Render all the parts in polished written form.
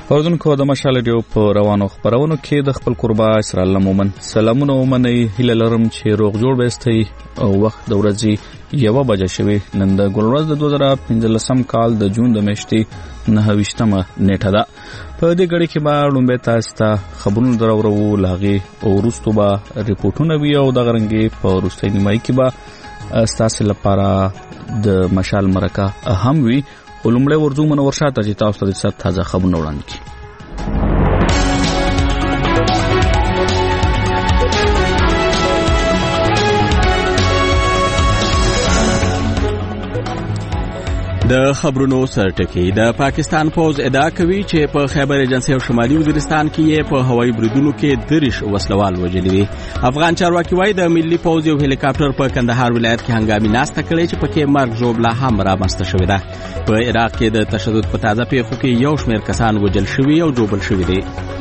اوردونکو د مشال ریډیو په روانو خبرونو کې د خپل قربا اسرائیل مومن سلامونه ومني هله لرم چې روغ جوړ بهستي او وخت د ورځې 1 بجه شوي نن د ګلورز د 2015 کال د جون د میاشتې 29مه نیټه ده په دې غړي کې به لومبه تاسو ته خبرونه درورو لاغي او وروستو به ریپورتونه وی او د غرنګي په وروستي نیمای کې به تاسو لپاره د مشال مرکه هم وی ولومړی ورځو منور شاته چې تاسو ته د څه تازه خبرونه وړاندې کړي. د خبرونو سرټکی د پاکستان فوج ادعا کوي چې په خیبر ایجنسی او شمالي وزیرستان کې په هوایي بریدونو کې 30 وسلوال وژلي دي. افغان چارواکي وايي د ملي فوج یو هلیکاپټر په کندهار ولایت کې هنګامي ناسته کړې چې پکې مرګ ژوبله هم رامنځته شوې ده. په عراق کې د تشدد په تازه پیښو کې یو شمېر کسان وژل شوي او ژوبل شوي دي.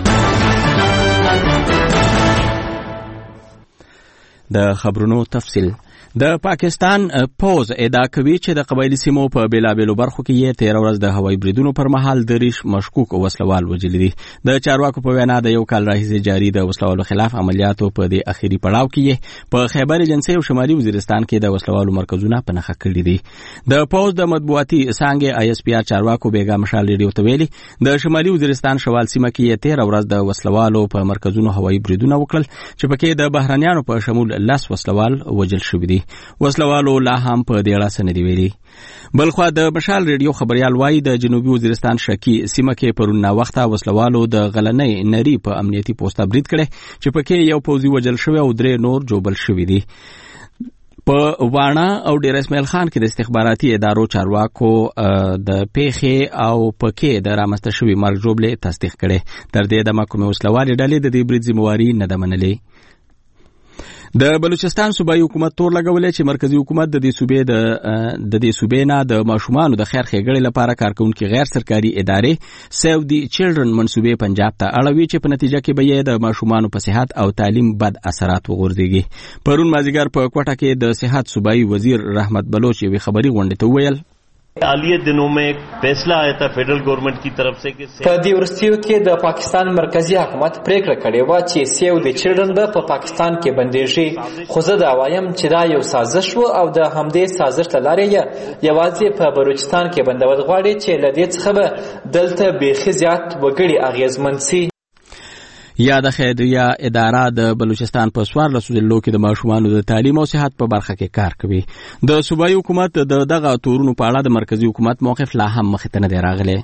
د خبرونو تفصیل د پاکستان فوج ادعا کوي چې د قبایلی سیمو په بیلابیلو برخو کې یې 13 ورځ د هوایي بریدونو پر مهال 30 مشکوک وسلوال وژلي دي. د چارواکو په وینا د یو کال راهیسې جاري د وسلوالو خلاف عملیاتو په دې اخیری پړاو کې په خیبر ایجنسی او شمالي وزیرستان کې د وسلوالو مرکزونه په نښه کړي دي. د فوج د مطبوعاتي څانګې ISPR چارواکو بیګا مشال ریډیو ته ویلي د شمالي وزیرستان شوال سیمه کې 13 ورځ د وسلوالو په مرکزونو هوایي بریدونه وکړل چې پکې د بهرانيانو په شمول 10 وسلوال وژل شوي دي. وسلوالو لا هم په دې اړه څه نه دي ویلي. بلخوا د مشال ریډیو خبريال وایي د جنوبي وزیرستان شکی سیمه کې پرون وخته وسلوالو د غلنۍ نری په امنیتي پوسټه برید کړي چې پکې یو پوځي وژل شوی او 3 نور جوبل شوي دي. په وانا او ډیر اسماعیل خان کې د استخباراتي ادارو چارواکو د پیښې او پکې د رامنځته شوی مرګ جوړلې تصدیق کړي. تر دې د محکمې وسلوالې ډلې د دې برید ذمہواری نه ده منلې. د بلوچستان صوبایي حکومت تور لګولې چې مرکزی حکومت د دې صوبې نه د ماشومانو د خیر ښېګړې لپاره کارکونکو غیر سرکاري ادارې سیو دی چلډرن منصوبې پنجاب ته اړوي چې په نتیجه کې به یې د ماشومانو په صحت او تعلیم بد اثرات وغورځيږي. پرون مازیګر په کوټه کې د صحت صوبایي وزیر رحمت بلوچ یو خبري غونډه ته ویل حالیہ دنوں میں ایک فیصلہ آیا تھا فیڈرل گورنمنٹ کی طرف سے کہ په دې ورستیو کې د پاکستان مرکزی حکومت پریکړه کړې و چې سیو د چلډرن په پاکستان کې بندېږي. خو زه دا وایم چې دا یو سازش و او د همدې سازش له لارې یوازې په بلوچستان کې بندول غواړي چې له دې څخه به دلته بیخي زیات وګړي اغیزمن سي. یا د خیریه اداره د بلوچستان په 14 ضلعو کې د ماشومانو د تعلیم او صحت په برخه کې کار کوي. د صوبایي حکومت دغه تورونو په اړه د مرکزی حکومت موقف لا هم مخ ته نه دی راغلی.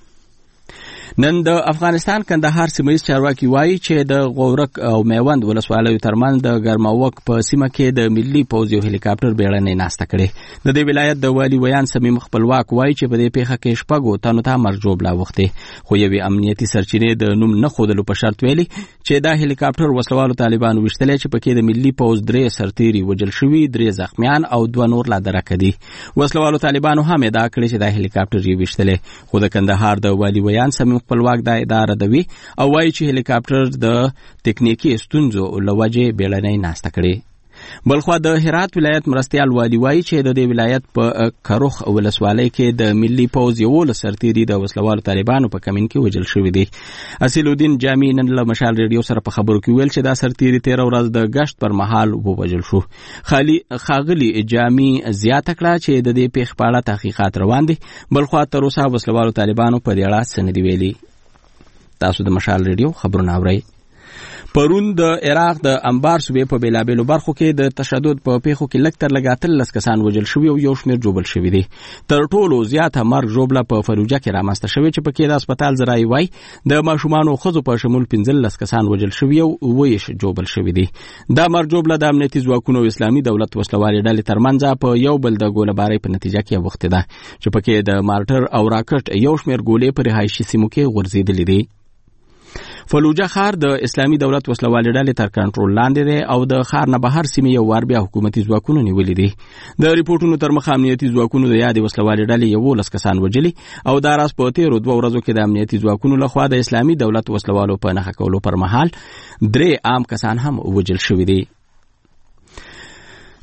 نن د افغانستان کندهار سیمه‌یز چارواکي وایي چې د غورک او میوند ولسوالیو ترمنځ د ګرماوک په سیمه کې د ملي پوځ یو هلیکاپټر بیړنۍ ناسته کړې. د دې ولایت د والي ویان سمیم خپلواک وایي چې په دې پیښه کې شپږو تنو ته مرګ ژوبله وخته خو یوې امنیتي سرچینې د نوم نه ښودلو په شرط ویلي چې دا هلیکاپټر وسلوالو طالبانو وشتلې چې پکې د ملي پوځ 3 سرتیري وژل شوي 3 زخمیان او 2 نور لا درکه دي. وسلوالو طالبانو هم ادعا کړې چې دا هلیکاپټر یې وشتلې خو د کندهار د والي ویان سمیم خپلواک دا اداره دوی او وایي چې هلیکاپټر د تکنیکی ستونزو لوجې بیړنۍ ناسته کړې. بلخوا د هرات ولایت مرستیال والی وایي چې د دې ولایت په کروخ ولسوالۍ کې د ملي پوځ یو سرتیري د وسلوالو طالبانو په کمین کې وژل شوی دی. اصیل الدین جامی نن له مشال ریډیو سره په خبرو کې ویل چې دا سرتیري 13 ورځ د گشت پر مهال ووژل شو. خاغلی جامی زیاته کړه چې د دې پیښې په اړه تحقیقات روان دي. بلخوا تر اوسه وسلوالو طالبانو په دې اړه څه نه دی ویلي. تاسو د مشال ریډیو خبرونه اورئ. پرون د عراق د انبار صوبې په بیلابیلو برخو کې د تشدد په پیښو کې لږ تر لږه 13 کسان وژل شوي او یو شمېر جوبل شوي دي. تر ټولو زیاته مرګ ژوبله په فلوجه کې رامنځته شوې چې پکې د هسپتال ذرایع وایي د ماشومانو ښځو په شمول 15 کسان وژل شوي او 9 جوبل شوي دي. دا مرګ ژوبله د امنیتي ځواکونو او اسلامي دولت وسلوالې ډلې ترمنځ په یو بل د ګولهبارۍ په نتیجه کې وخته ده چې پکې د مارټر او راکټ یو شمېر ګولې په رهایشي سیمو کې غورځېدلې دي. فلوجه ښار د اسلامي دولت وسلوالې ډلې تر کنټرول لاندې دی او د ښار نه بهر سیمې یو وار بیا حکومتي ځواکونو نیولې دي. د ریپورټونو تر مخه امنیتي ځواکونو د یادې وسلوالې ډلې 11 کسان وژلي او دا راز په 13 ورځو کې د امنیتي ځواکونو لخوا د اسلامي دولت وسلوالو په نښه کولو پر مهال 3 عام کسان هم وژل شوي دي.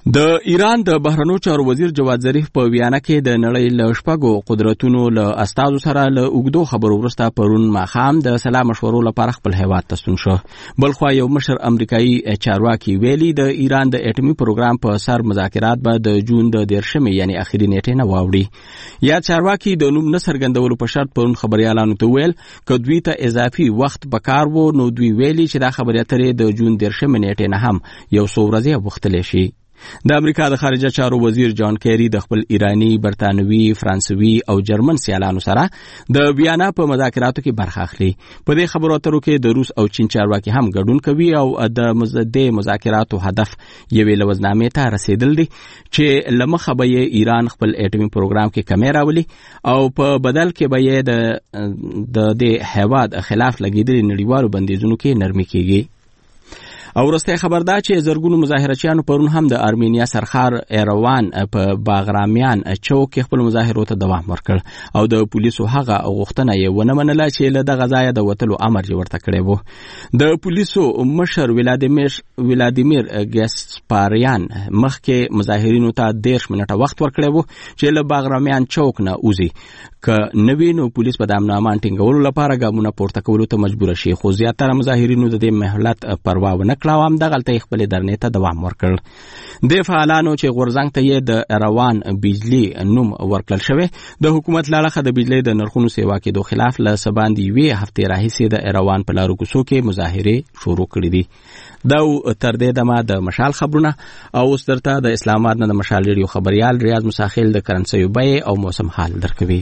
د ایران د بهرنیو چارو وزیر جواد ظریف په ویانا کې د نړۍ له شپږو قدرتونو له استازو سره له اوږدو خبرو وروسته پرون ماښام د سلا مشورو لپاره خپل هیواد ته ستون شو. بلخوا یو مشر امریکایي چارواکي ویلي د ایران د اټومي پروګرام په سر مذاکرات به د جون د 13 یعنی اخري نیټې نه واوړي. یا چارواکي د نوم نه څرګندولو په شرط پرون خبريالانو ته ویل که دوی ته اضافي وخت پکار وو نو دوی ویلي چې دا خبرې اترې د جون 13 نیټې نه هم یو څو ورځې وختلی شي. د امریکا د خارجه چارو وزیر جان کیری د خپل ایرانی، برتانوي، فرانسوي او جرمن سیالانو سره د ویانا په مذاکراتو کې برخه اخلي. په دې خبرو اترو کې د روس او چین چارواکي هم ګډون کوي او د مذاکراتو هدف یوې لوزنامې ته رسیدل دي چې لمخه به ایران خپل اټومي پروګرام کې کمی راولي او په بدل کې به د هیواد خلاف لګیدلي نړیوالو بندیزونو کې نرمي کیږي. او ورسته خبر ده چې زرګونو مظاهرچیانو پرون هم د ارمینیا سرخار ایروان په باغرامیان چوک کې خپل مظاهرو ته دوام ورکړ او د پولیسو هغه غوښتنه یې ونه منله چې له دغه ځایه د وتلو امر یې ورته کړی و. د پولیسو مشر ولادیمیر ګاسپاریان مخکې مظاهرینو ته 10 منټه وخت ورکړی و چې له باغرامیان چوک نه وځي که نوی نو پولیس په د امن امان ټینګولو لپاره ګامونه پورته کولو ته مجبور شي. خو زیاتره مظاهرینو د دې مهلت پروا ونه کړه او همدغلته یې خپلې درنې ته دوام ورکړ. د فعالانو چې غورځنګ ته یې د روان بجلی نوم ورکړل شوی د حکومت له لخوا د بجلی د نرخونو سیوا کېدو خلاف له سباندې یوې هفتې راهیسې د روان په لارو کوڅو کې مظاهرې شروع کړې دي. دا تر دې دمه د مشال خبرونه او اوس درته د اسلام آباد نه د مشال ریډیو خبريال ریاض مساخیل د کرنسیو بیې او موسم حال درکوي.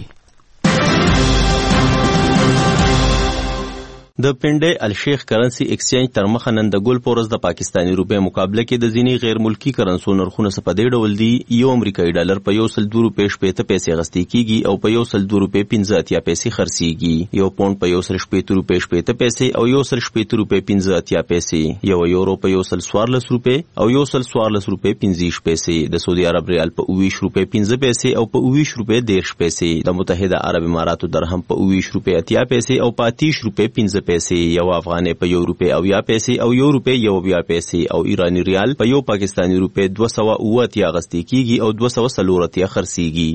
د پنډې الشیخ کرنسی ایکسچینج تر مخه نن د ګل پورس د پاکستانی روپے مقابله کې د ځینی غیر ملکی کرنسو نرخونه څخه په دې ډول دي. یو امریکایي ډالر په 102 روپے 15 پیسې غستې کیږي او په 102 روپے 15 پیسې خرڅيږي. یو پاوند په 115 روپے 15 پیسې او 115 روپے 15 پیسې. یو یورو په 114 روپے او 114 روپے 15 پیسې. د سعودي عرب ریال په 20 روپے 15 پیسې او په 20 روپے 10 پیسې. د متحده عرب اماراتو درهم په 20 روپے 80 پیسې او په 30 روپے 15 پیسې. یو افغاني په 1 روپے 80 پیسې او 1 روپے 80 پیسې او ایرانی ریال په یو پاکستانی روپے 280 غستې کیږي او 240 خرڅيږي.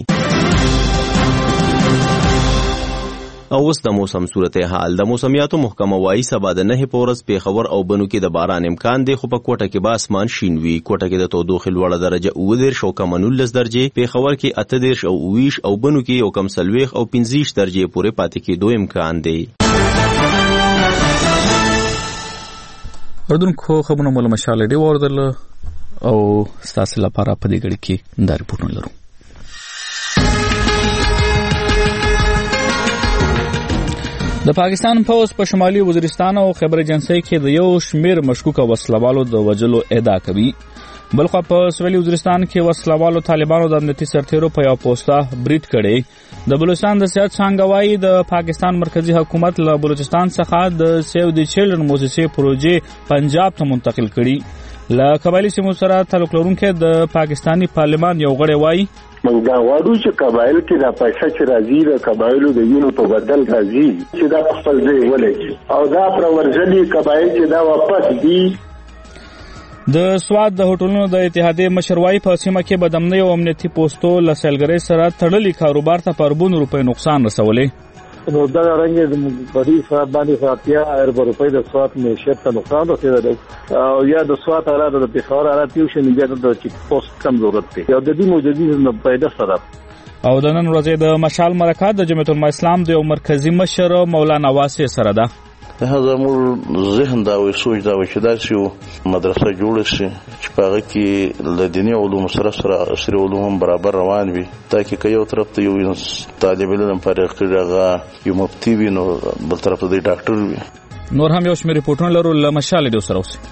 او اوس د موسم صورتحال. د موسمیاتو محکمه وايي سبا د 9 پورس پیښور او بنو کې د باران امکان دی خو په کوټه کې به اسمان شین وي. کوټه کې د تودوخې لوړه درجه 19 او کم 19 درجه، پیښور کې 18 او 20 او بنو کې یو کم 40 او 15 درجه پورې پاتې کېدو امکان دی. اردوونکو خبرونه مول مشال دی وردل او ستاسو لپاره په دې غړي کې دا ریپورتونه لرو. د پاکستان پولیس په شمالي وزیرستان او خیبر جنسي کې د یو شمیر مشکوکه وسلوالو د وجلو ادعا کوي. بلخوا په سویلي وزیرستان کې وسلوالو طالبانو د امنیتي سرتیرو په یو پوسټه بریټ کړي. د بلوچستان د سیاست څنګه وايي د پاکستان مرکزی حکومت له بلوچستان څخه د سیو دی چلډرن موسسې پروژې پنجاب ته منتقل کړي. له قبایلی سیمو سره تعلق لرونکي د پاکستانی پارلمان یو غړی وايي موږ دا وایو چې قبایل کې د پیسې چې راځي د قبایلو د وینو په بدل راځي چې دا خپل ځای ولګي او دا پر ورځلي قبایل چې دا واپس دي. د سواد د هوټلونو د اتحادیې مشروعي په سیمه کې بدامنۍ او امنیتي پوسټو له سیلګرۍ سره تړلي کاروبار ته په اربونو روپۍ نقصان رسولی. نو دا رنګ د بری سواد باندې ساتیا ارب روپۍ د سواد معیشت ته نقصان رسیدلی او یا د سواد حالات د پیښور حالات یو شی نه د چیک پوسټ کم ضرورت دی او د دې موجودي نه پیدا سره. او د نن ورځې د مشال مرکه د جمعیت العلماء اسلام د یو مرکزی مشر مولانا واسع سره ده. هغه زموږ ذهن دا وي سوچ دا وي چې داسې مدرسه جوړه شي چې په هغه کې له دیني علومو سره عصري علوم هم برابر روان وي تاکي که یو طرف ته یو طالب علم فارغ کړي هغه یو مفتي وي نو بل طرف ته د ډاکټر وي. نور هم یو شمېر ریپورټونه لرو له مشال دی سره اوسئ.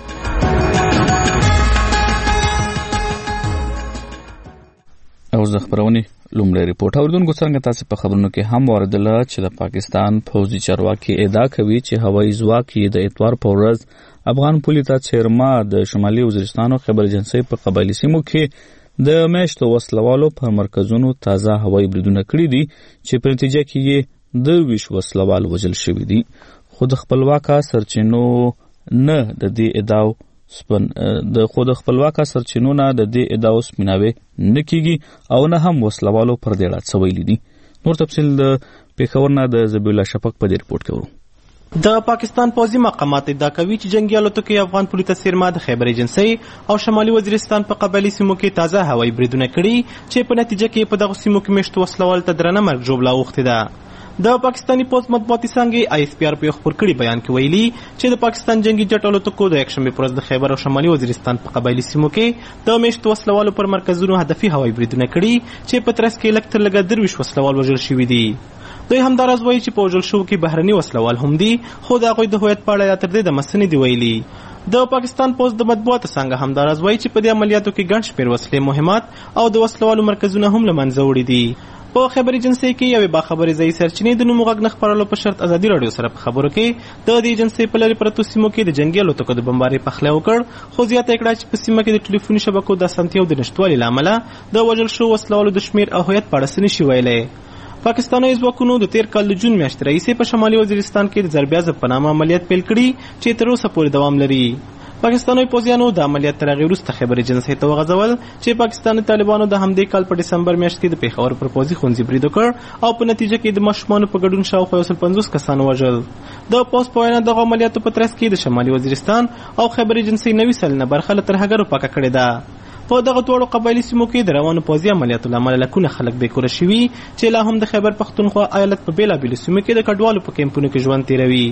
او زه خبرونی لومړی ریپورت اوردونکو څنګه تاسو په خبرونو کې هم واردله چې د پاکستان پوځي چارواکي ادعا کوي چې هوایي ځواک یې د اتوار په ورځ افغان پولي ته چیرما د شمالي وزیرستان او خیبر جنسي په قبایلي سیمو کې د میشتو وسلوالو په مرکزونو تازه هوایي بریدونه کړي دي چې په نتیجه کې یې 20 وسلوال وژل شوي دي. خو د خپلواکه سرچینو نه د دې ادعاو د خود خپلواک سرچینو نه د دې ادعاو سپیناوي نه کیږي او نه هم وسلوالو پر دې راڅوي دي. نور تفصیل د پیښور نه د زبیح الله شفق په دې رپورټ کې ورو. د پاکستان پوځي مقامات ادعا کوي چې جنگي الوتکې افغان پولي ته څیرمه د خیبر ایجنسۍ او شمالي وزیرستان په قبایلي سیمو کې تازه هوایي بریدونه کړي چې په نتیجه کې په دغو سیمو کې میشتو وسلوال ته درنه مرګ ژوبله اوښتې ده. د پاکستاني پوځ مطبوعاتي څانګې ISPR په یو خپور کړي بیان کې ویلي چې د پاکستان جنگي جټ الوتکو د یکشنبې په ورځ د خیبر او شمالي وزیرستان په قبایلي سیمو کې د میشتو وسلوالو پر مرکزونو هدفي هوایي بریدونه کړي چې په ترڅ کې لږ تر لږه 23 وسلوال وژل شوي دي. دوی همداراز وایي چې په وژل شوو کې بهرني وسلوال هم دي، خو د هغوی د هویت په اړه لا تر دې د مسنې دي ویلي. د پاکستان پوځ د مطبوعاتو څانګه همداراز وایي چې په دې عملیاتو کې ګڼ شمېر وسلې مهمات او د وسلوالو مرکزونه هم له منځه وړي دي. په خیبر ایجنسۍ کې یوې باخبرې ځایي سرچینې د نومو غږ نه خپرولو په شرط ازادي راډیو سره په خبرو کې د دې ایجنسۍ په لرې پرتو سیمو کې د جنګي الوتکو د بمبارۍ پخلی وکړ، خو زیاته یې کړه چې په سیمه کې د ټلیفوني شبکو د اسانتیاو د نشتوالي له امله د وژل شوو وسلوالو د شمېر او هویت په اړه څه نشي ویلی. پاکستاني ځواکونو د تیر کال د جون میاشتې راهیسې په شمالي وزیرستان کې د ضربیازب په نامه عملیات پیل کړي چې تر اوسه پورې دوام لري. پاکستاني پوځیانو د عملیات تر هغې وروسته خیبر ایجنسۍ ته وغځول چې پاکستاني طالبانو د همدې کال په ډسمبر میاشت کې د پیښور پر پوځي ښوونځي برید وکړ او په نتیجه کې د ماشومانو په ګډون شاوخوا 150 کسان وژل. د پوځ په وینا دغه عملیاتو په ترڅ کې د شمالي وزیرستان او خیبر ایجنسۍ 90 سلنه برخه له ترهګرو پاکه کړې ده. په دغه دواړو قبایلي سیمو کې د روانو پوځي عملیاتو له امله لکونه خلک بېکوره شوي چې لا هم د خیبر پښتونخوا ایالت په بېلابېلو سیمو کې د کډوالو په کیمپونو کې ژوند تېروي.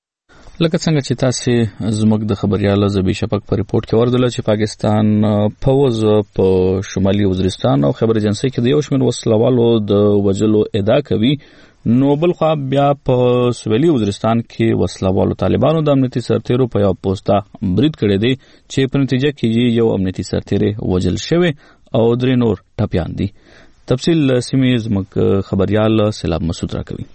لکه څنګه چې تاسې زموږ د خبریال زبیح شفق په ریپورټ کې وردله چې پاکستان پوځ په شمالي وزیرستان او خیبر ایجنسۍ کې د یو شمېر وسلوالو د وژلو ادعا کوي، نو بل خوا بیا په سویلي وزیرستان کې وسلوالو طالبانو د امنیتي سرتیرو په یو پوسټه برید کړی دی چې په نتیجه کې یو امنیتي سرتیری وژل شوی او 3 نور ټپیان دي. تفصیل سیمې زموږ خبریال سیلاب مسعود راکوي.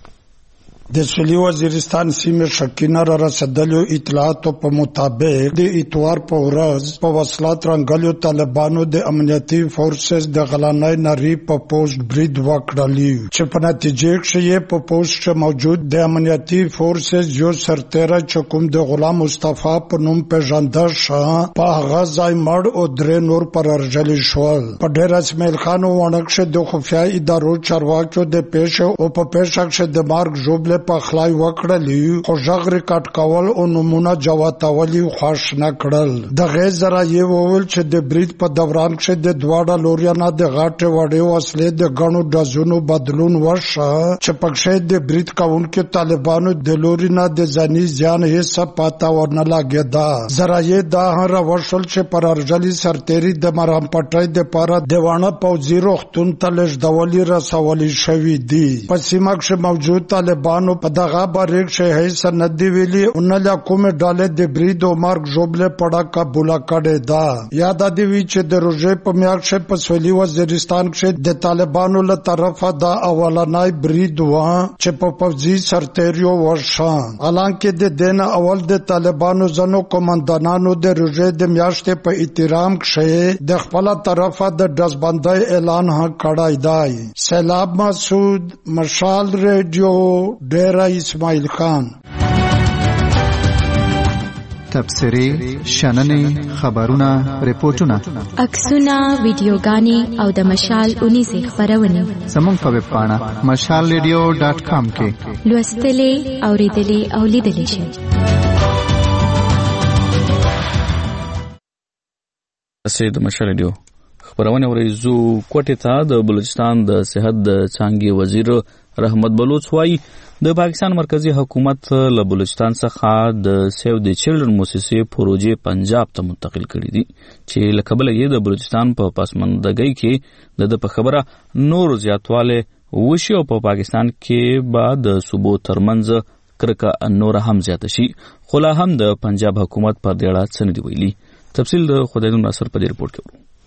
د سویلي وزیرستان سیمې شکینه را رسېدلو اطلاعاتو په مطابق د اتوار په ورځ په وسلات رنګلیو طالبانو د امنیتي فورسز د غلانۍ نری په پوسټ برید وکړلی چې په نتیجه کې په پوسټ موجود د امنیتي فورسز یو سرتیری چې کوم د غلام مصطفی په نوم پیژنده شو په هغه ځای مړ او 3 نور پر ارجل شول. په ډېر اسماعیل خان ونکشه د خفیه ادارو چارواکو د پیښه او په پیښه کې د مارک ژوبله په خلای وکړلی خو غږ ریکارډ کول او نمونه جواتولی خوښ نه کړل. د غیر ذرایع وویل چې د برید په دوران کې د دواړه لوريانو د غاټې وړې وسلې د غنو ډزونو بدلون وشو چې پکښې د برید کوونکو طالبانو د لوريانو د ځاني ځان هیڅ پاته ورنه لګیدا. ذرایع دا هم راوښول چې پر ارجلي سرتیری د مرام پټۍ د پاره دیوانه پوځي روغتون ته لږدولي رسولي شوي دي. په سیمه کې موجود طالبانو په دغه باره کې هیڅ نه دی ویلي او نه له کومې ډلې د برید او مرګ ژوبله پړه قبوله کړې ده. یاد دی وی چې د روژې په میاشت کې په سویلي وزیرستان کې د طالبانو له طرفه د اولنۍ برید و چې په پوځي سرتیریو وشو. حالانکه د دین اول د طالبانو ځنو کمانډانانو د روژې د میاشتې په احترام کې د خپل طرفه د ډزبندۍ اعلان هم کړی دی. سیلاب مسعود، مشال ریډیو، ډیرا اسماعیل خان. تبصرې، شننې، خبرونه، ریپورتونه، عکسونه، ویډیوګانې او د مشال 19 خبرونه زموږ په ویب پاڼه mashalradio.com کې لوستلې، اوریدلې او لیدلې شئ. د مشال ریډیو خبرونه ورېزو کوټې ته د بلوچستان د صحت د څانګې وزیر رحمت بلوچ وایي د پاکستان مرکزی حکومت له بلوچستان څخه د سیو د چلډرن موسسې پروژې پنجاب ته منتقل کړي دي چې له کبله یې د بلوچستان په پسماندګۍ کې د په خبره نور زیاتواله وشي او په پاکستان کې به د صوبو ترمنځ کرکه نور هم زیاته شي، خو لا هم د پنجاب حکومت پر دې اړه څه نه دی ویلي. تفصیل د خدای ناصر په دې رپورټ کې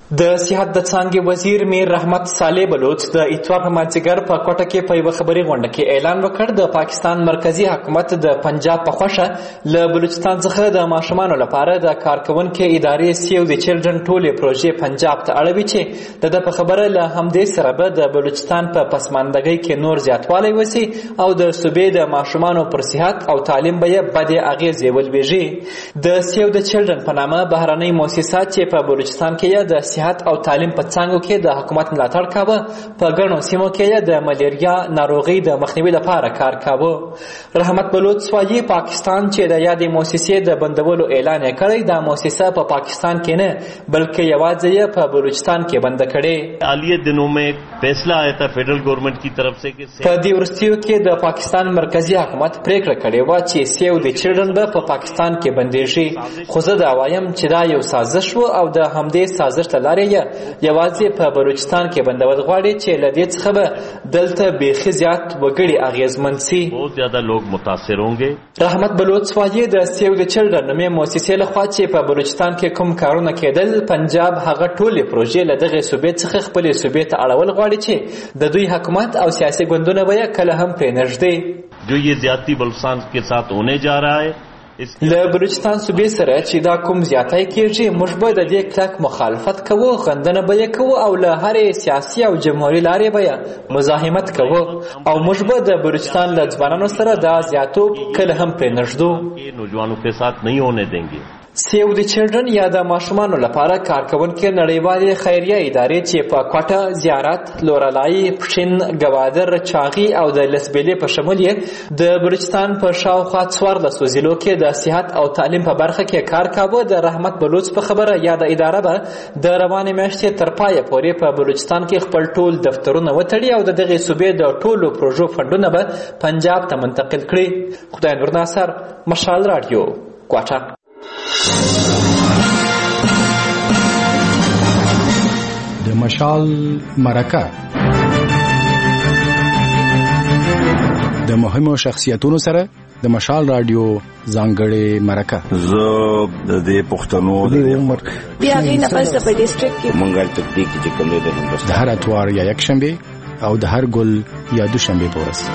د صحت د څانګې وزیر میر رحمت صالح بلوچ د اتوار په مازدیګر په کوټه کې په یوه خبري غونډه کې اعلان وکړ د پاکستان مرکزی حکومت د پنجاب په خوښه له بلوچستان څخه د ماشومانو لپاره د کارکونکو ادارې سیو د چلډرن ټولې پروژې پنجاب ته اړوي چې د په خبره له همدې سره به د بلوچستان په پسماندګۍ کې نور زیاتوالی وسی او د صوبې د ماشومانو پر صحت او تعلیم به یې بدې اغیزې ولویږي. د سیو د چلډرن په نامه بهرنۍ مؤسسه چې په بلوچستان کې د صحت او تعلیم په څانګو کې د حکومت ملاتړ کاوه، په ګڼو سیمو کې د ملیریا ناروغۍ د مخنیوي لپاره کار کاوه. رحمت بلوچ وایي پاکستان چې د یادې مؤسسې د بندولو اعلان یې کړی، دا مؤسسه په پاکستان کې نه بلکې یوازې یې په بلوچستان کې بند کړې. حالیہ دنوں میں فیصلہ آیا تھا فیڈرل گورنمنٹ کی طرف سے کہ په دې وروستیو کې د پاکستان مرکزی حکومت پریکړه کړې وه چې سیو د چلډرن به په پاکستان کې بندېږي، خو زه دا وایم چې دا یو سازش و او د همدې سازش له لارې یوازې په بلوچستان کې بندول غواړي چې له دې څخه به دلته بیخي زیات وګړي اغیزمن سي. بہت زیادہ لوگ متاثر ہوں گے. رحمت بلوچ وایي د سیو د چلډرن نومې مؤسسې لخوا چې په بلوچستان کې کوم کارونه کېدل، پنجاب هغه ټولې پروژې له دغې صوبې څخه خپلې صوبې ته اړول غواړي چې د دوی حکومت او سیاسي ګوندونه به یې کله هم پرې نږدې. جو یہ زیادتی بلوچستان کے ساتھ ہونے جا رہا ہے له بلوچستان صوبې سره چې دا کوم زیاتی کېږي، موږ به د دې کلک مخالفت کوو، غندنه به یې کوو او له هرې سیاسي او جمهوري لارې به یې مزاحمت کوو او موږ به د بلوچستان له ځوانانو سره دا زیاتوب کله هم پرې نږدو. نوجوانوں کے ساتھ نہیں ہونے دیں گے. سیو د چلډرن یا د ماشومانو لپاره کارکونکې نړیوالې خیریه ادارې چې په کوټه، زیارت، لورلای، پښین، ګوادر، چاغي او د لسبیلې په شمول یې د بلوچستان په شاوخوا 14 ضلعو کې د صحت او تعلیم په برخه کې کار کاوه. د رحمت بلوچ په خبره یا د اداره به د روانې میاشتې تر پایه پورې په بلوچستان کې خپل ټول دفترونه وتړي او د دغې صوبې د ټولو پروژو فنډونه به پنجاب ته منتقل کړي. خدای نور ناصر، مشال رادیو، کوټه. د مشال مرکه د مهمو شخصیتونو سره د مشال رادیو ځانګړې مرکه. زه د دې پښتنو د عمر بیا غي نه پس په ډیسټریکټ کې مونږه تکتیک چې کوم د هندوستان د هر اتوار یا یک شنبه او د هر ګل یا دوشنبه په ورځ.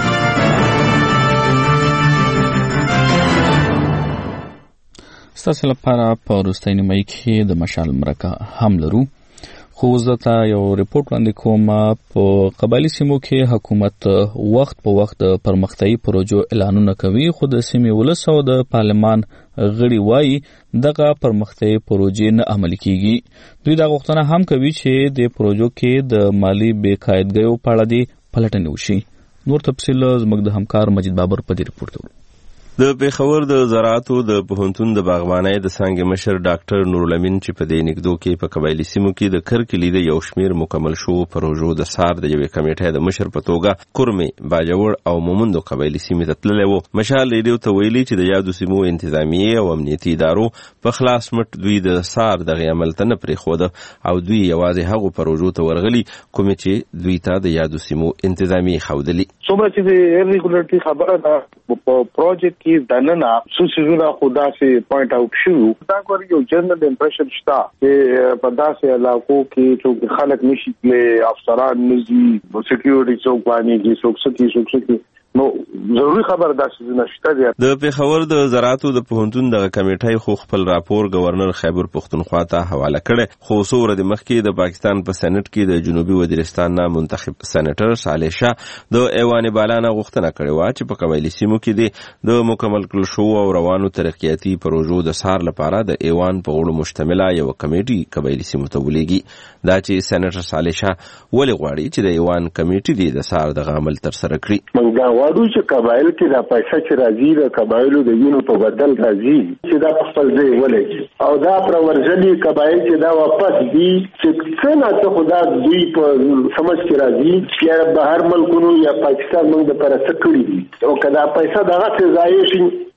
ستاسو لپاره په وروستۍ نیمایي کې د مشال مرکه هم لرو، خو زه ته یو ریپورټ وړاندې کوم. په قبایلي سیمو کې حکومت وخت په وخت د پرمختیایي پروژو اعلانونه کوي، خو د سیمې ولس او د پارلمان غړي وایي دغه پرمختیایي پروژې نه عملي کیږي. دوی دا غوښتنه هم کوي چې د پروژو کې د مالی بېقاعدګیو په اړه دې پلټنې وشي. نور تفصیل زموږ د همکار مجید بابر په دې ریپورټ کې. د پیښور د زراعتو د پوهنتون د باغبانۍ د څانګې مشر ډاکټر نورالامین چې په دې نږدو کې په قبایلي سیمو کې د کرکلي د یو شمیر مکمل شوو پروژو د سار د یوې کمیټې د مشر په توګه کورمې، باجوړ او مومندو قبایلي سیمې ته تللی و. مشال ریډیو ته ویلي چې د یادو سیمو انتظامیې او امنیتي ادارو په خلاص مټ دوی د سار دغې عمل ته نه پرېښوده او دوی یوازې هغو پروژو ته ورغلي کومې چې دوی ته د یادو سیمو انتظامیې ښودلي. څومره چې ریګولرټي خبره ده په پروجیکټ کې دننه سوسیزونه خدا سے پوینټ آؤٹ شو دا کوي یو جنرال امپریشن شتا چې په داسې علاقو کې چې خلک نشي تللی، افسران نشي، سکیورټي څوک باندې څوک سکی نو ضروري خبر داسې نشته دی. د پیښور د زراعتو د پوهنتون د کمیټې خو خپل راپور گورنر خیبر پختونخوا ته حواله کړی، خو څو ورځې مخکې د پاکستان په سېنات کې د جنوبي وزیرستان نه منتخب سېنیټر صالح شاه د ایوان بالا نه غوښتنه کړې وه چې په قبایلي سیمو کې د مکمل کړل شوو او روانو ترقیاتي پروژو د سار لپاره د ایوان په غړو مشتمله یو کمیټي قبایلي سیمو ته ولېږي. دا چې سېنیټر صالح شاه ولې غواړي چې د ایوان کمیټي د سار د عمل ترسره کړي. غواړو چې قبایل کې دا پیسې چې راځي د قبایلو د وینو په بدل راځي چې دا په خپل ځای ولګي او دا پرورځلي قبایل چې دا واپس دي چې څنګه ته خدا دوی په سمجھ کې راځي چې بهر ملکونو یا پاکستان موږ د پر څه کړی دي او کدا پیسې دغه ځای شي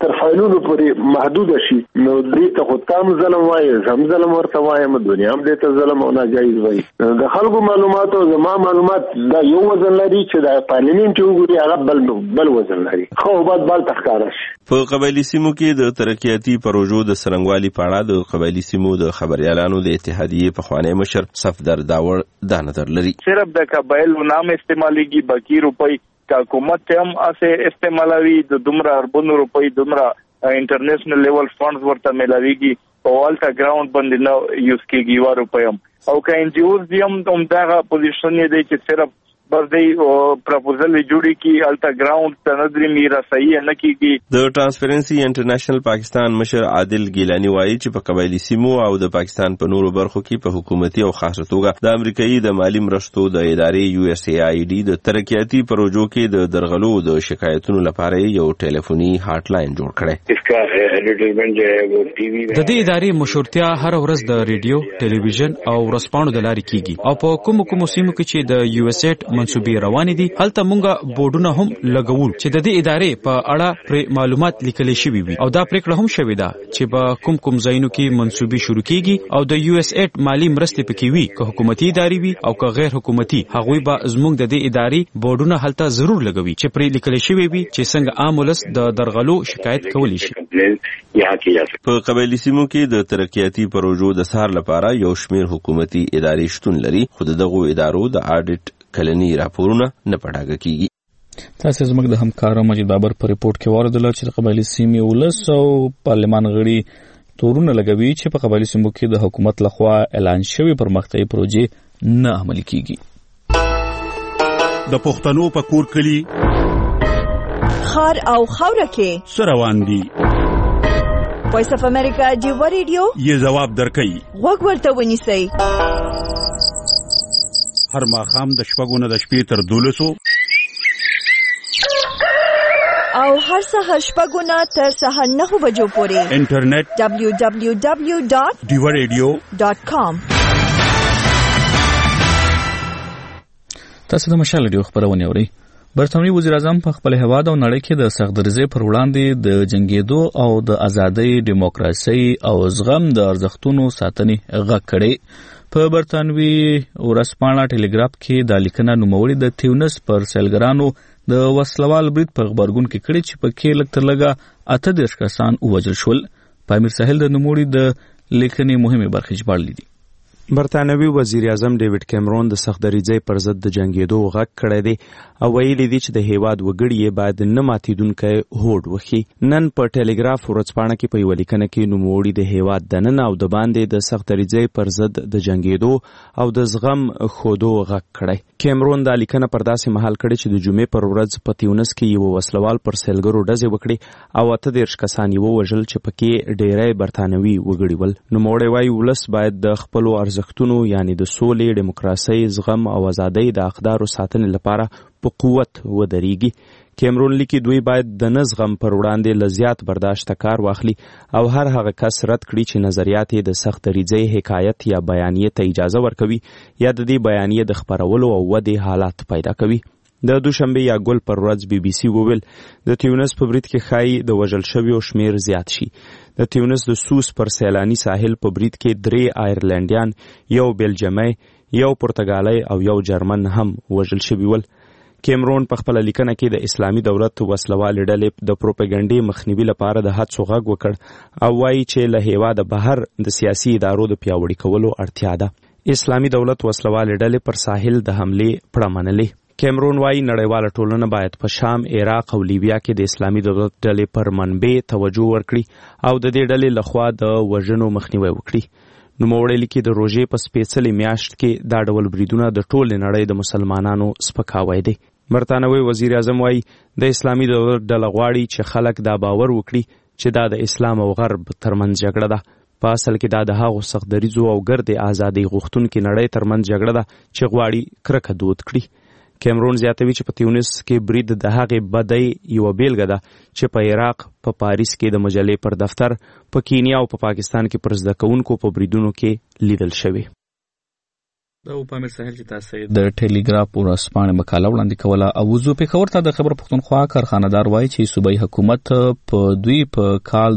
تر فایلونو پورې محدود شي نو دې ته خو تام ظلم وایي هم ظلم ورته وایم دنیا هم دې ته ظلم او ناجایز وایي د خلکو معلومات او زما معلومات دا یو وزن لري چې د پارلیمنت وګوري هغه بل وزن لري خو بعد بل تخکاره شي. په قبایلی سیمو کې د ترقیاتي پروژو د څرنګوالي په اړه د قبایلی سیمو د خبريالانو د اتحادیې پخوانی مشر صفدر داور دا نظر لري. صرف د قبایلو نام استعماليږي باقي روپۍ کا حکومت هم اسه استعمالوي د دومره اربونو روپۍ دومره انټرنیشنل لیول فندز ورته ملاويږي او الټا ګراوند باندې نو یوز کیږي و روپۍ هم او که ان جی اوز هم دغه پوزیشن دی چې صرف بس دی پروپوزل جوړی کی الټا ګراوند تندري میرا صحیح نه کیږي. د ټرانسپیرنسي انټرنیشنل پاکستان مشر عادل ګیلانی وایي چې په قبایلی سیمو او د پاکستان په نورو برخو کې په حکومتي او خاصه توګه د امریکایي د مالی مرستو د ادارې یو اس ای آی ډي د ترقیاتي پروژو کې د درغلو د شکایتونو لپاره یو ټلیفوني هاټ لاین جوړ کړی. د دې ادارې مشورتیا هر ورځ د ریډیو، ټلویزیون او ورځپاڼو د لارې کیږي او په کوم سیمو کې چې د یو اس ایټ منسوبې روانې دي هلته مونږه بورډونه هم لګول چې د دې ادارې په اړه پر معلومات لیکل شوی وي او دا پریکړه هم شوې ده چې په کوم ځایونو کې منسوبې شروع کیږي او د یو اس ایټ مالی مرستې پکې وي که حکومتي ادارې وي او که غیر حکومتي هغوی به زموږ د دې ادارې بورډونه هلته ضرور لګوي چې پر لیکل شوی وي چې څنګه عام ولس د درغلو شکایت کولی شي. په قبایلی سیمو کې د ترقیاتي پروژو د سار لپاره یو شمیر حکومتي ادارې شتون لري خو دغه ادارو د اډیټ کلنی راپورونه نه پړاګه کیږي. تاسو زموږ د همکار مجید بابر په ریپورت کې واردل چې د قبایلی سیمې ولس او پارلمان غړي تورونه لګوي چې په قبایلی سیمو کې د حکومت لخوا اعلان شوی پرمختیايي پروژې نه عملي کیږي. د پښتنو په کور کلی خار او خوره کې سروان دي. وایس اف امریکا دیو ریډیو یې جواب درکړي وګ ورته ونیسئ. هر ماښام د شپږو نه د شپې تر 12 او هر سهار شپږو نه تر سهار 9 بجو پورې انټرنیټ www.diwaradio.com. تاسو د مشال ریډیو خبرونه اورئ. برتانوي وزیر اعظم په خپل هیواد او نړۍ کې د سخت درزې پر وړاندې د جنگیدو او د ازادۍ، ډیموکراسي او زغم د ارزښتونو ساتنې غږ کړی. په برتانوي ورځپاڼه ټیلیګراف کې د لیکنه نوموړي د تیونس پر سیلګرانو د وسلوال برید په خبرګون کې کړي چې په کې لږ تر لږه 38 کسان ووژل شول. پامیر ساحل د نوموړي د لیکنې مهمه برخې ژباړلې دي. برتانوي وزیر اعظم ډیوډ کیمرون د سخت دریځۍ پر ضد د جنگیدو غږ کړی دی او ویلي دی چې د هیواد وګړي باید نه ماتیدونکی هوډ وکړي. نن په ټیلیګراف ورځپاڼه کې په یوه لیکنه کې نوموړي د هیواد دننه او د باندې د سخت دریځۍ پر ضد د جنگیدو او د زغم ښودو غږ کړی. کیمرون دا لیکنه پر داسې مهال کړې چې د جمعې پر ورځ په تیونس کې یو وسلوال پر سیلګرو ډزې وکړي او 38 کسان یې ووژل چې پکې ډیری برتانوي وګړي ول. نوموړی وایي ولس باید د خپلو ارزښتونو یعنی د سولې، ډیموکراسۍ، زغم او ازادۍ د اقدارو ساتنې لپاره په قوت ودرېږي. کیمرون لیکي دوی باید د نه زغم پر وړاندې له زیات برداشته کار واخلي او هر هغه کس رد کړي چې نظریات یې د سخت دریځۍ حکایت یا بیانیې ته اجازه ورکوي یا د دې بیانیې د خپرولو او ودې حالات پیدا کوي. د دوشنبه یا ګل پر ورځ بي بي سي وویل د تیونس په برید کې ښایي د وژل شویو شمیر زیات شي. د تیونس د سوس پر سیلاني ساحل په برید کې 3 آیرلینډیان، یو بیلجیمی، یو پرتګالی او یو جرمن هم وژل شوي ول. کیمرون په خپل لیکنه کې د اسلامي دولت وسلوالې ډلې د پروپاګاندا مخنیوي لپاره د هڅو غږ وکړ او وایي چې له هیواده بهر د سیاسي ادارو د پیاوړي کولو اړتیا ده. اسلامي دولت وسلوالې ډلې پر ساحل د حملې پړه منلې. کیمرون وایي نړیواله ټولنه باید په شام، عراق او لیبیا کې د اسلامي دولت ډلې پر منبع توجه ورکړي او د دې ډلې لخوا د وژنو مخنیوي وکړي. نوموړی لیکي د روژې په سپېڅلې میاشت کې دا ډول بریدونه د ټولې نړۍ د مسلمانانو سپکاوی دی. برتانوي وزیر اعظم وایي د اسلامي دولت ډله غواړي چې خلک دا باور وکړي چې دا د اسلام او غرب ترمنځ جګړه ده. په اصل کې دا د هغو سخت دریځو او ګرد ازادۍ غوښتونکي نړۍ ترمنځ جګړه ده چې غواړي کرکه دود کړي. کیمرون زیاتوي چې په تیونس کې برید د هغې بدۍ یوه بیلګه ده چې په عراق، په پاریس کې د مجلې پر دفتر، په کینیا او په پاکستان کې پر زده کوونکو په بریدونو کې لیدل شوی. دا پامیر ساحل چې تاسو د ټیلیګراف ورځپاڼې مقاله وړاندې کوله او وزو په خبر ته د خبر پښتونخوا کارخانه‌دار وایي چې صوبایي حکومت په دوی په کال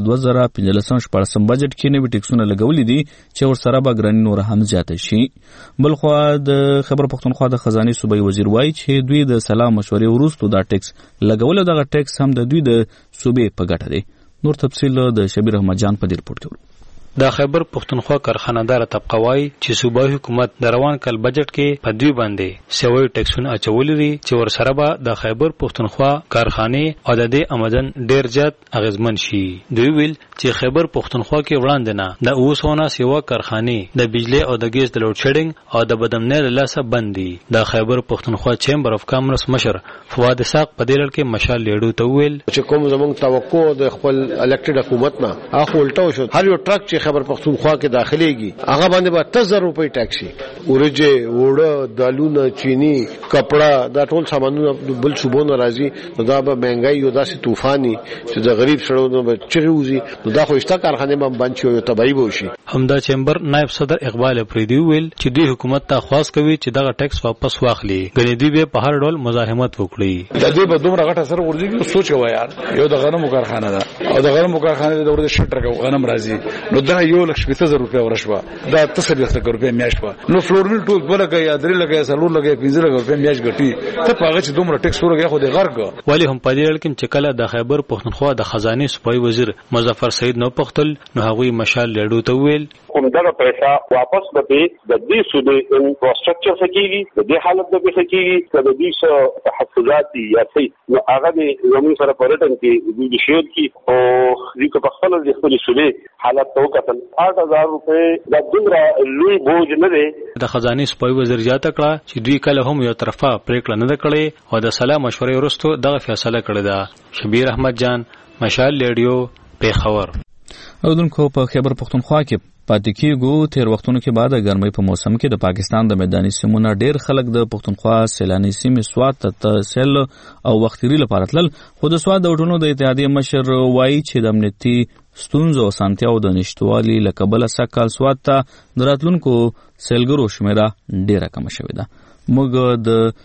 2015-16 بجټ کې نوي ټیکسونه لګولې دي چې ورسره به ګراني نور هم زیاته شي. بلخوا د خبر پښتونخوا د خزانه صوبایي وزیر وایي چې دوی د سلا مشورې وروسته دا ټیکس لګول او دغه ټیکس هم د دوی د صوبې په ګټه دی. نور تفصیل د شبیر احمد جان په دې رپورت کې. د خیبر پښتونخوا کارخانه‌دار طبقه وایي چې صوبایي حکومت د روان کال بجټ کې په دوی باندې سوي ټیکسونه اچولي دي چې ورسره به د خیبر پښتونخوا کارخانه او د دې آمدن ډیر زیات اغیزمن شي. دوی ویل چې خیبر پښتونخوا کې وړاندې نه د اوسونه سیوا کارخانه د بجلی او د ګیس د لوډ شیډینګ او د بدمنۍ له لاسه بند دي. د خیبر پښتونخوا چیمبر اف کامرس مشر فواد اسحاق په دې لړ کې مشال لیډو ته ویل چې کوم زمونږ توقع د خپل الکټډ حکومت نه اخو الټو شو. هر یو ټرک چې خبر پښتونخوا کې داخليږي هغه باندې به 1000 روپۍ ټاکسي ورجه وړه دالونه چینی کپڑا دا ټول سامانونه بل صوبونه راځي دا به مهنګای یو داسې طوفاني چې د غریب شړو به چریوزي دا خو استا کارخانه باندې بند شي او تباہي وشي. همدا چیمبر نائب صدر اقبال افریدی ویل چې دوی حکومت ته خواست کوي چې دغه ټیکس واپس واخلي. غنی دوی به په هر ډول مزاحمت وکړي. د دې په دومره غټه سره ورځي سوچ وای یار یو د غنمو کارخانه ده او د غنمو کارخانه د ورته شټر غنم راځي نو دا یو لک 10000 روپیا ورشوا دا 300 روپیا میاش وا نو فلورمل ټول بلګه یا درې لګه سلور لګه 15 روپیا میاش ګټي ته پاغه چې دومره ټیکس ورغه خو د غرق ولی هم په دې لکه چې کله د خیبر پښتونخوا د خزانه صوبایي وزیر مظفر سید نو پختل نو هغوی مشال لیډو ته ویل همدغه پیسې واپس به د دې صوبې انفراستراکچر سکیږي د دې حالت به سکیږي چې د دې څه تحفظات یا څه نو هغه د زموږ سره پرټن کې د شیر کې او د خپل د خپل صوبې حالت تو کتل 8000 روپے د دومره لوی بوج نه دی. د خزانه صوبایي وزیر زیاته کړه چې دوی کله هم یو طرفه پریکړه نه کړې او د سلا مشورې وروسته دغه فیصله کړې ده. شبیر احمد جان مشال لیډیو پیښور. اردوونکو په خیبر پښتونخوا کې پاتې کېږو. تیر وختونو کې بعد ګرمۍ په موسم کې د پاکستان د میداني سیمونو ډیر خلک د پښتونخوا سیلاني سیمې سوات ته سیل او وختري لپاره تلل. خو د سوات د وټونو د اتحادیې مشر وایي چې د امنیتي ستونزو او سانتیاو د نشټوالي له کبله سږ کال سوات ته د راتلونکو سیلګرو شمیره ډیره کمه شوې ده. موږ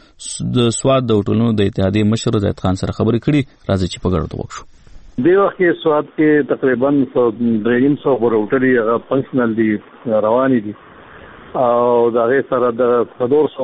د سوات د وټونو د اتحادیې مشر زید خان سره خبرې کړې. راځي چې په ګډه وکړو. دی وخت کې سواد کې تقریبا 300 ورټري هغه فنکشنل دي رواني دي او دا غي سره د 400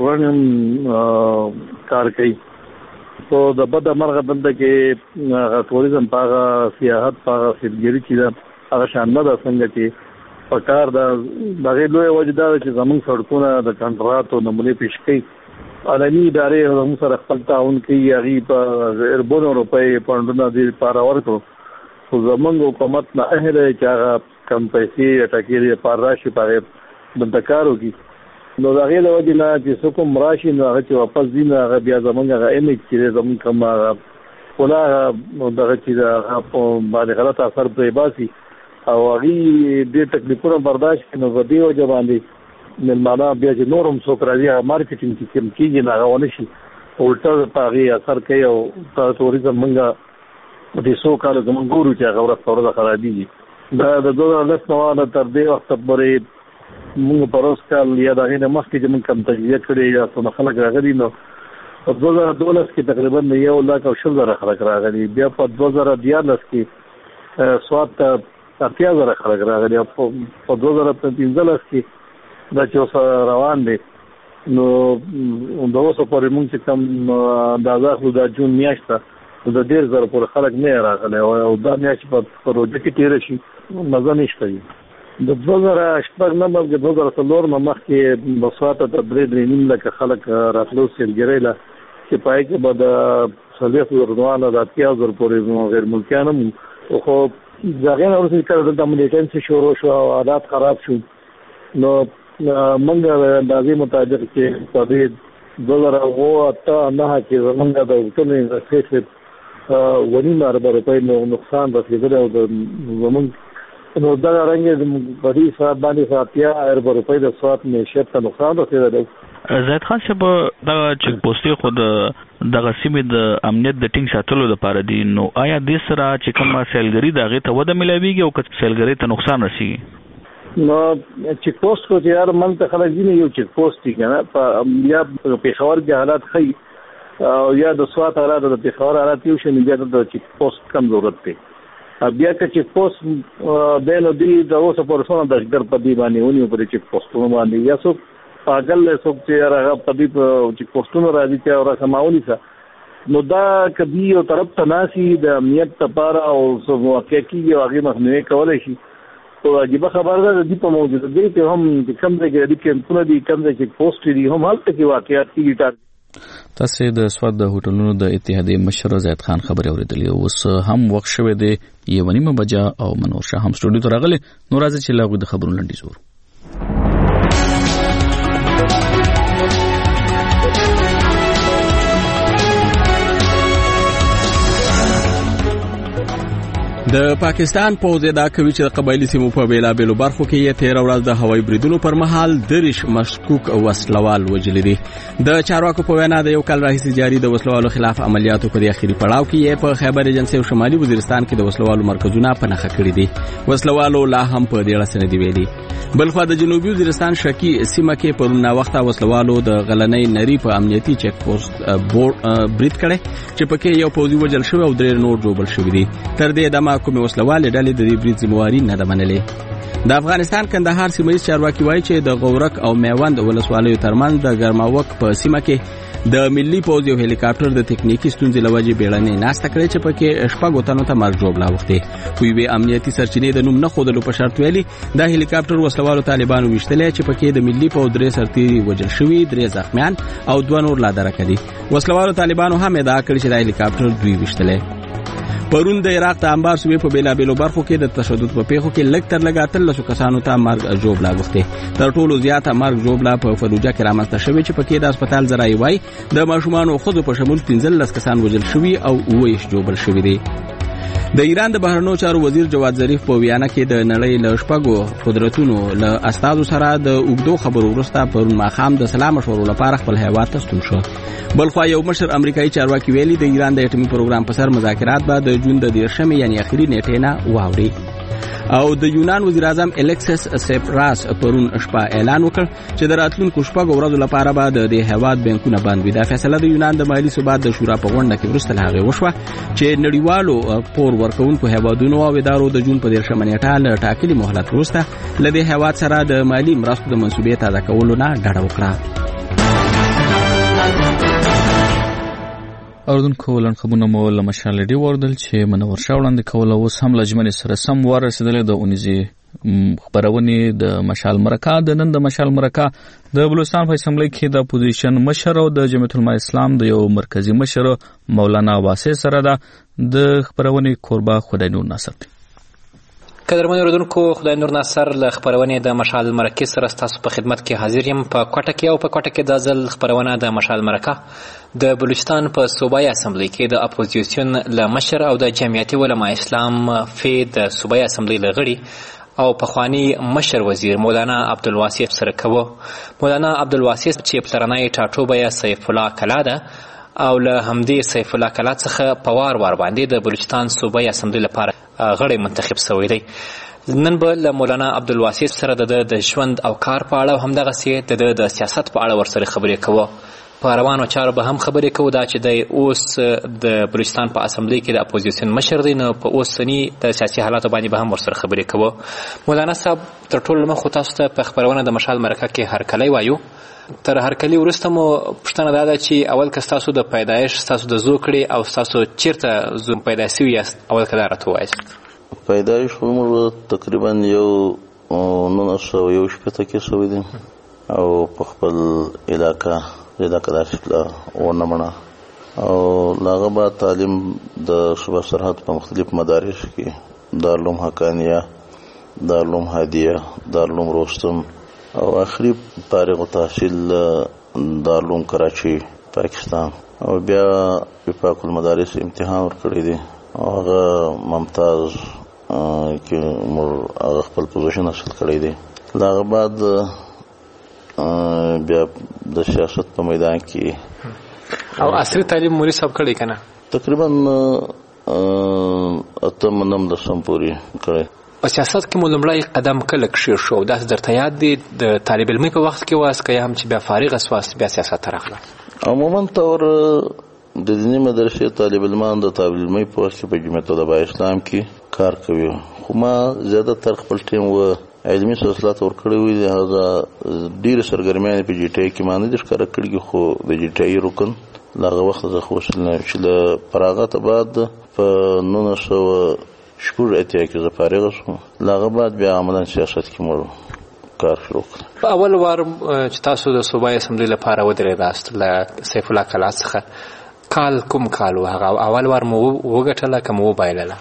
ریسټورانټ کار کوي. په د بده مرغه بنده کې ټوریزم پاغه سیاحت پاغه سیلګری چې دا هغه شانه ده څنګه چې په کار دا غي لوی وجدا چې زمون سړکونه د کانټراتو نمونه پیش کوي. عالمي ادارې هم سره خپل تعاون کوي. هغه په اربونو روپۍ پاونډونه دي لپاره ورکو. خو زمونږ حکومت نه اهله چې هغه کم پیسې ټاکلي لپاره راشي په بندکارو کې نو هغه له وجې نه چې څوک مراشي نو هغه چې واپس دي نه هغه بیا زمونږ هغه امیج چې زمونږ کوم ولا دغه چې هغه په باندې غلط اثر پرې باسي او هغه دې تکلیفونه برداشت کړي. نو ودی او جوان ملمانا بیا چې نورم څوک راځي مارکیټینګ کې کم کېږي نه غوونه شي الټا په هغه اثر کوي او ټوریزم منګه د څو کال زمونږ ګورو چې هغه ورته خرابېږي. دا د 2019 تر دې وخت پورې موږ په روز کال یا د هغې نه مخکې چې موږ کم تجزیه کړې یا څونه خلک راغلي نو په 2012 کې تقریبا 1,00,000 خلک راغلي. بیا په 2014 کې سوات ته 80,000 خلک راغلي. په 2015 کې دا چې روان دي نو د اوسه پورې موږ چې کوم د ازاخلو د جون میاشت ته د 1,000 پورې خلک نه راغلی او دا میاشت په پروژه کې تېره شي مزه نشته. د 2016 نه بلکې 2004 نه مخکې د سوات ته 3.5 لکه خلک راتلو سیلګرۍ له چې پای کې به د 40,000 د 80,000 پورې غیر ملکیان هم خو هغې نه وروسته کله دلته ملیټنسي شروع شو او حالات خراب شو نو منګه د اندازې مطابق چې په دې 2008 کې زمونږ د وطن انډسټري ونیمه اربه روپۍ نقصان رسېدلی او د زمونږ نو دغه رنګې په دې حساب باندې 80 اربه روپۍ د سوات معیشت ته نقصان رسېدلی. زید خان صاحب دغه چک پوسټې خو دغه سیمې د امنیت د ټینګ ساتلو لپاره دي نو آیا دې سره چې کومه سیلګري د هغې ته وده میلاویږي او که سیلګرۍ ته نقصان رسېږي؟ نو چیک پوسټ کو چې یار من ته خلک دي یو چیک پوسټ دی کنه یا پیښور کې حالات خي او یا د سوات حالات د پیښور حالات یو شنه بیا د چیک پوسټ کم ضرورت دی بیا که چیک پوسټ دینو دی د اوسه پرسونه د ګر په دی باندې ونیو په چیک پوسټونو باندې یا څو پاگل له څوک چې هغه په دې چیک پوسټونو راځي چې اور سماولي څه نو دا کبي یو طرف ته ناسي د امنیت لپاره او څو واقع کیږي هغه مخنیوي کولای شي تو عجیب خبر ده د دې په موجوده دی چې هم کم ځای کې د کمپونه دي کم ځای کې پوسټ دي هم حالت کې واقعیت کیږي. تاسو د سواد د هوټلونو د اتحادیې مشر زید خان خبري اوریدلې اوس هم وخت شوه دی 1:30 بجه او منور شاه هم سټوډیو ته راغلي نو راځي چې لاغوي د خبرونو لنډیز ورو. د پاکستان پوځ ادعا کوي چې د قبایلی سیمو په بیلابیلو برخو کې یې 13 ورځ د هوایي بریدونو پر مهال 10 مشکوک وسلوال وژلي دي. د چارواکو په وینا د یو کال راهیسې جاري د وسلوالو خلاف عملیاتو په اخیری پړاو کې یې په خیبر ایجنسي او شمالي وزیرستان کې د وسلوالو مرکزونه په نښه کړي دي. وسلوالو لا هم په دې اړه سندې ویلي. بلخو د جنوبي وزیرستان شکی سیمه کې پرونه وخت وسلوالو د غلنۍ نری په امنیتي چک پوسټ برید کړي چې پکې یو پوځي وژل شوی او 3 نور جوړ شوی دي. تر دې دمه کومې وسلوالې ډلې د دې برید ذمہواري نه ده منلې. د افغانستان کندهار سیمه چارواکي وایي چې د غورک او میوند ولسوالیو ترمنځ د ګرماوک په سیمه کې د ملي پوځ یو هلیکاپټر د تکنیکی ستونزې لوجې بیړنۍ ناسته کړې چې پکې شپږ تنو ته مرګ ژوبلا وخته خو یې امنیتي سرچینې د نوم نه خودلو په شرط ویلي د هلیکاپټر وسلوالو طالبانو وشتلې چې پکې د ملي پوځ 3 سرتیري وژل شوي 3 زخمیان او 2 نور لا درکه دي. وسلوالو طالبانو هم ادعا کړې چې د هلیکاپټر دوی وشتلې. پرون د عراق د انبار صوبې په بیلابیلو برخو کې د تشدد په پیښو کې لږ تر لږه 13 کسانو ته مرګ ژوبلا وخته. تر ټولو زیاته مرګ ژوبلا په فلوجه کې رامنځته شوې چې پکې د هسپتال ذرایع وای د ماشومان او خود په شمول 15 کسان وژل شوي او 9 جوړ شوي دي. د ایران د بهرنیو چارو وزیر جواد ظریف په ویانا کې د نړۍ له شپږو قدرتونو له استادو سره د اوږدو خبرو وروسته پرون ماښام د سلام مشورو لپاره خپل هیواد ته ستون شو. بلخو یو مشر امریکایي چارواکي ویلي د ایران د اټومي پروګرام په سر مذاکرات به د جون د 10 یعنی اخري نیټې نه واوري. او د یونان وزیر اعظم الکسس سپراس پرون شپه اعلان وکړ چې د راتلونکو شپږ ورځو لپاره به د هیواد بانکونه بند وي. دا فیصله د یونان د مالي ثبات د شورا په غونډه کې وروسته هغه وشوه چې نړیوالو پور ورکوونکو هیوادونو او ادارو د جون په 10 نیټه له ټاکلي مهلت وروسته له دې هیواد سره د مالي مرستو د منسوبې تازه کولو نه ډډه وکړه. اوردونکو لنخبونه مو له مشال دی وردل چې منور شاه وړاندې کوله اوس هم لجمنې سره سم ورسېدلې د اونیزي خبرونه د مشال مرکه د نن د مشال مرکه د بلوچستان په اسمبلی کې د اپوزیشن مشر او د جمعیت العلماء اسلام د یو مرکزی مشر مولانا واسع سره د خبرونه قربا خدای نور ناصر. قدرمن اوردونکو خدای نور ناصر له خبرونه د مشال مرکه سره تاسو په خدمت کې حاضر یم. په کوټه کې او په کوټه کې د ځل خبرونه د مشال مرکه د بلوچستان په صوبایي اسمبلی کې د اپوزیشن له مشر او د جمعیت العلماء اسلام د صوبایي اسمبلی لغړي او پخوانی مشر وزیر مولانا عبدالواسع سره کوو. مولانا عبدالواسع چې پلرنۍ ټاټوبه سیف الله کلا ده او له همدې سیف الله کلا څخه په وار باندې د بلوچستان صوبایي اسمبلی لپاره غړی منتخب شوی دی. نن به له مولانا عبدالواسع سره د ژوند او کار په اړه همدغسې د سیاست په اړه ورسره خبرې کوو. په روانو چارو به هم خبرې کوو دا چې د اوس د بلوچستان په اسمبلی کې د اپوزیشن مشر دی نو په اوسني د سیاسي حالاتو باندې به هم ورسره خبرې کوو. مولانا صاحب تر ټولو مخکې تاسو ته په خبرونه د مشال مرکه کې هرکلی وایو. تر هرکلی وروسته مو پوښتنه دا ده چې اول که ستاسو د پیدایش ستاسو د زوکړې او ستاسو چیرته پیدا سوي یاست اول که دا راته ووایاست. پیدایش عمر تقریبا یو 1960 کې شوی دی او په خپل علاقه داخله ونمنه او لاغه بعد تعلیم د صوبه سرحد په مختلف مدارس کې دارالعلوم حقانیه، دارالعلوم هادیه، دارالعلوم رستم او اخري فارغ التحصیل دارالعلوم کراچي پاکستان او بیا په المدارس امتحان ورکړی دی او هغه ممتاز کې هغه خپل پوزیشن حاصل کړی دی. لاغه بعد بیا د سیاست په میدان کې او عصري تعلیم مولوي صاحب کړی کنه تقریبا 8 پورې کړی. په سیاست کې مو لومړی قدم کله کښېښ شو؟ داسې درته یاد دی د طالب علمۍ په وخت کې واست که یا هم چې بیا فارغه سواست بیا سیاست ته راغله؟ عموما طور د دیني مدرسې طالب علمان د طالب علمۍ په وخت کې په جمعیت العلماء اسلام کې کار کوي، خو ما زیاده تر خپل ټیم و علمي سلسلات ورکړی وي، هغه ډېرې سرګرمیانې په جي ټي آی کې ما نه دي ښکاره کړي، خو د جي ټي آی رکن له هغه وخته څخه وصل چې له فراغته بعد په 1980 کې زه فارغه شوم، له هغه بعد بیا عملا سیاست کې موږ کار شروع کړ. په اول وار چې تاسو د صوبایي اسمبلۍ لپاره ودرېداست له سیف الله کلا څخه، کال کوم کال و هغه؟ اول وار مو وګټله که مو وبایلله؟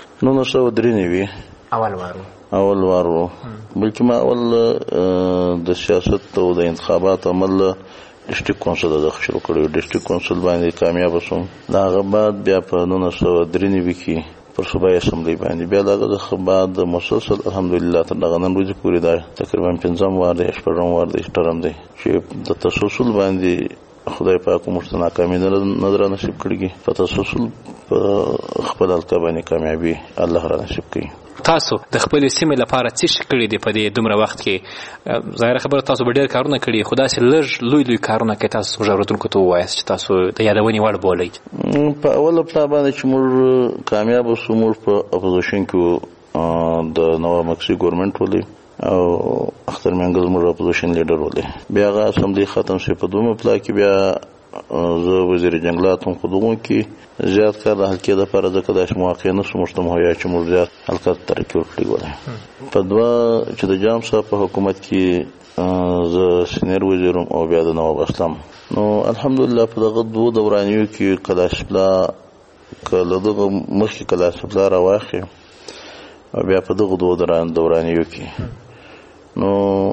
1993 اول وار و، بلکې ما اول د سیاست او د انتخابات عمل ډسټریکټ کونسل دغه شروع کړی، ډسټریکټ کونسل باندې کامیاب شوم، له هغه بعد بیا په 1993 کې پر صوبایي اسمبلۍ باندې بیا له هغه بعد مسلسل الحمدلله تر دغه نن ورځې پورې دا تقریبا 5م وار دی، 6م وار دی، ټرم دی چې د تسلسل باندې خدای پاک موږ ته ناکامي نه را نصیب کړي، په تسلسل په خپل حلقه باندې کامیابي الله را نصیب کړي. تاسو د خپلې سیمې لپاره څه کړي دي په دې دومره وخت کې؟ ظاهره خبره تاسو به ډېر کارونه کړي، خو داسې لږ لوی کارونه که تاسو زموږ اورېدونکو ته ووایاست چې تاسو د یادونې وړ بولئ. په اوله پړاو باندې چې موږ کامیاب شو، موږ په اپوزیشن کې د نواب مکسي ګورنمنټ ولې او اختر منګل موږ اپوزیشن لیډر ولې، بیا هغه اسمبلۍ ختم شي په دومره پړاو کې بیا زه وزیر جنگلات هم خودمو کې زیات کار د حلقې دپاره ځکه داسې مواقع نه سو موږ ته مهیا چې موږ زیات حلقه ته ترقي ورکړې ولی. په دوه چې د جام صاحب په حکومت کې زه سینیر وزیرم او بیا د نواب اسلام، نو الحمدلله په دغه دوه دورانیو کې کلاشپلا که له دغه مخکې کلاشپلا راواخې او بیا په دغه دوه دورانیو کې نو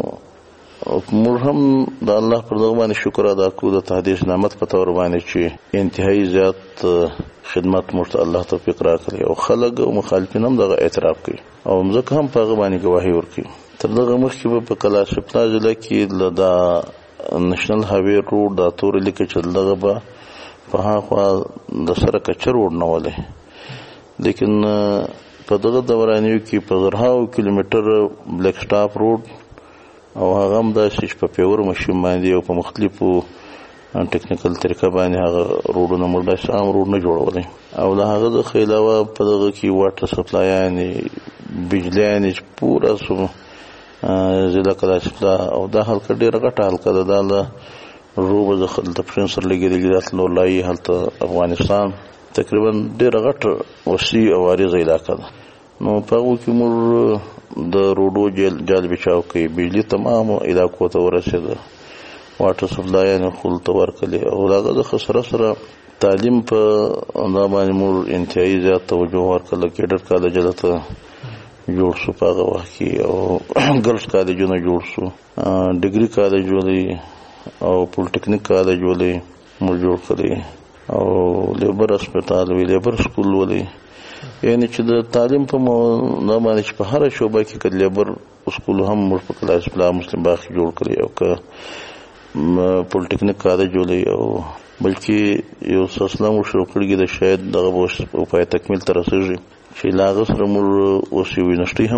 موږ هم د الله پر دغه باندې شکر ادا کوو د تحدیث نعمت په تور باندې چې انتهایی زیات خدمت موږ ته الله توفیق راکړي او خلک او مخالفین هم دغه اعتراف کوي او ځکه هم په هغه باندې ګواهي ورکوي. تر دغه مخکې به په کلاشپلا ضلع کې له دا نېشنل هاوی روډ دا تورې لیکې چې دغه به په هاخوا د سره کچه روډ نه ولی، لیکن په دغه دورانیو کې په زرهاو کیلومتر بلیک سټاپ روډ او هغه هم داسې چې په پیور مشین باندې او په مختلفو ټکنیکل طریقه باندې هغه روډونه موږ داسې عام روډ نه جوړولی او له هغه څخه علاوه په دغه کې واټر سپلایانې بجلیانې چې پوره سو ضلع کلاشپلا او دا حلقه ډېره غټه حلقه ده، دا له روبه څخه دلته پښین سره لګېدلې دا تلو لایي هلته افغانستان تقریبا ډېره غټه وسیع او عریضه علاقه ده. نو په هغو کې موږ د روډو جال بچاو کوي، بجلی تمامو علاقو ته ورسېده، واټر سپلایانې خلکو ته ورکړلې او له هغه څخه سره سره تعلیم په دا باندې موږ انتهایي زیات توجه ورکړله. کیډر کالج دلته جوړ شو په هغه وخت کې او ګرلز کالجونه جوړ شو، ډګري کالج ولې او پولټیکنیک کالج ولې موږ جوړ کړی او لیبر هسپتال وی لیبر سکول ولې، یعنی چې د تعلیم په نه باندې چې په هر شعبه کې کله لیبر سکول هم موږ په کلاشپلا مسلم باغ کې جوړ کړی او که پولټیکنیک کالج ولې او بلکې یو سلسله مو شروع کړې ده شاید دغه په پای تکمیل ته رسېږي چې له هغه سره موږ اوس یو یونیورسټي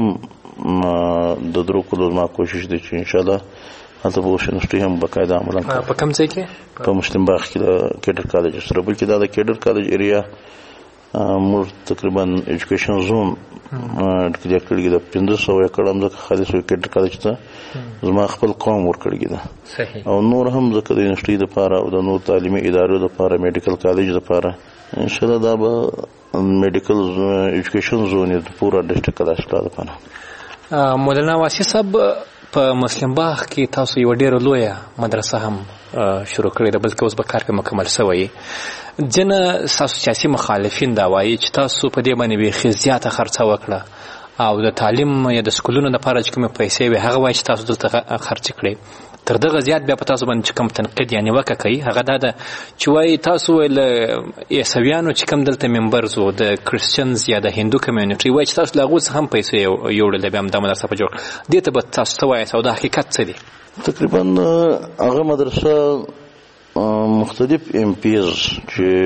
هم د درو کلو زما کوشش دی چې انشاءالله هلته به اوس یونیورسټي هم باقاعده عملا په کوم ځای کې؟ په مسلم باغ کې د کیډر کالج سره، بلکې دا د کیډر کالج ایریا موږ تقریبا ایجوکیشن زون ډکلیئر کړی ده 1500 ایکړ هم ځکه خالص کیډر کالج ته زما خپل قوم ورکړی ده او نور هم ځکه د یونیورسټي دپاره او د نور تعلیمي ادارو دپاره میډیکل کالج دپاره انشاءالله دا به میډیکل ایجوکیشن زون د پوره ډسټریکټ کلاشپلا دپاره. مولانا واسی صاحب په مسلم باغ کې تاسو یو ډېره لویه مدرسه هم شروع کړې ده، بلکې اوس به کار کې مکمل شوی. ځینې ستاسو سیاسي مخالفین دا وایي چې تاسو په دې باندې بیخي زیاته خرڅه وکړه او د تعلیم یا د سکولونو لپاره چې کومې پیسې وي هغه وایي چې تاسو دلته خرڅ کړئ. تر دغه زیات بیا په تاسو باندې چې کوم تنقید یا نیوکه کوي هغه دا ده چې وایي تاسو ویل عیسویانو چې کوم دلته ممبرز وو د کرسچنز یا د هندو کمیونټي وایي چې تاسو له هغو څخه هم پیسې یوړلې بیا هم دا مدرسه په جوړ کړه. دې ته به تاسو څه وایاست او دا حقیقت څه دی؟ تقریبا هغه مدرسه مختلف ام پیز چې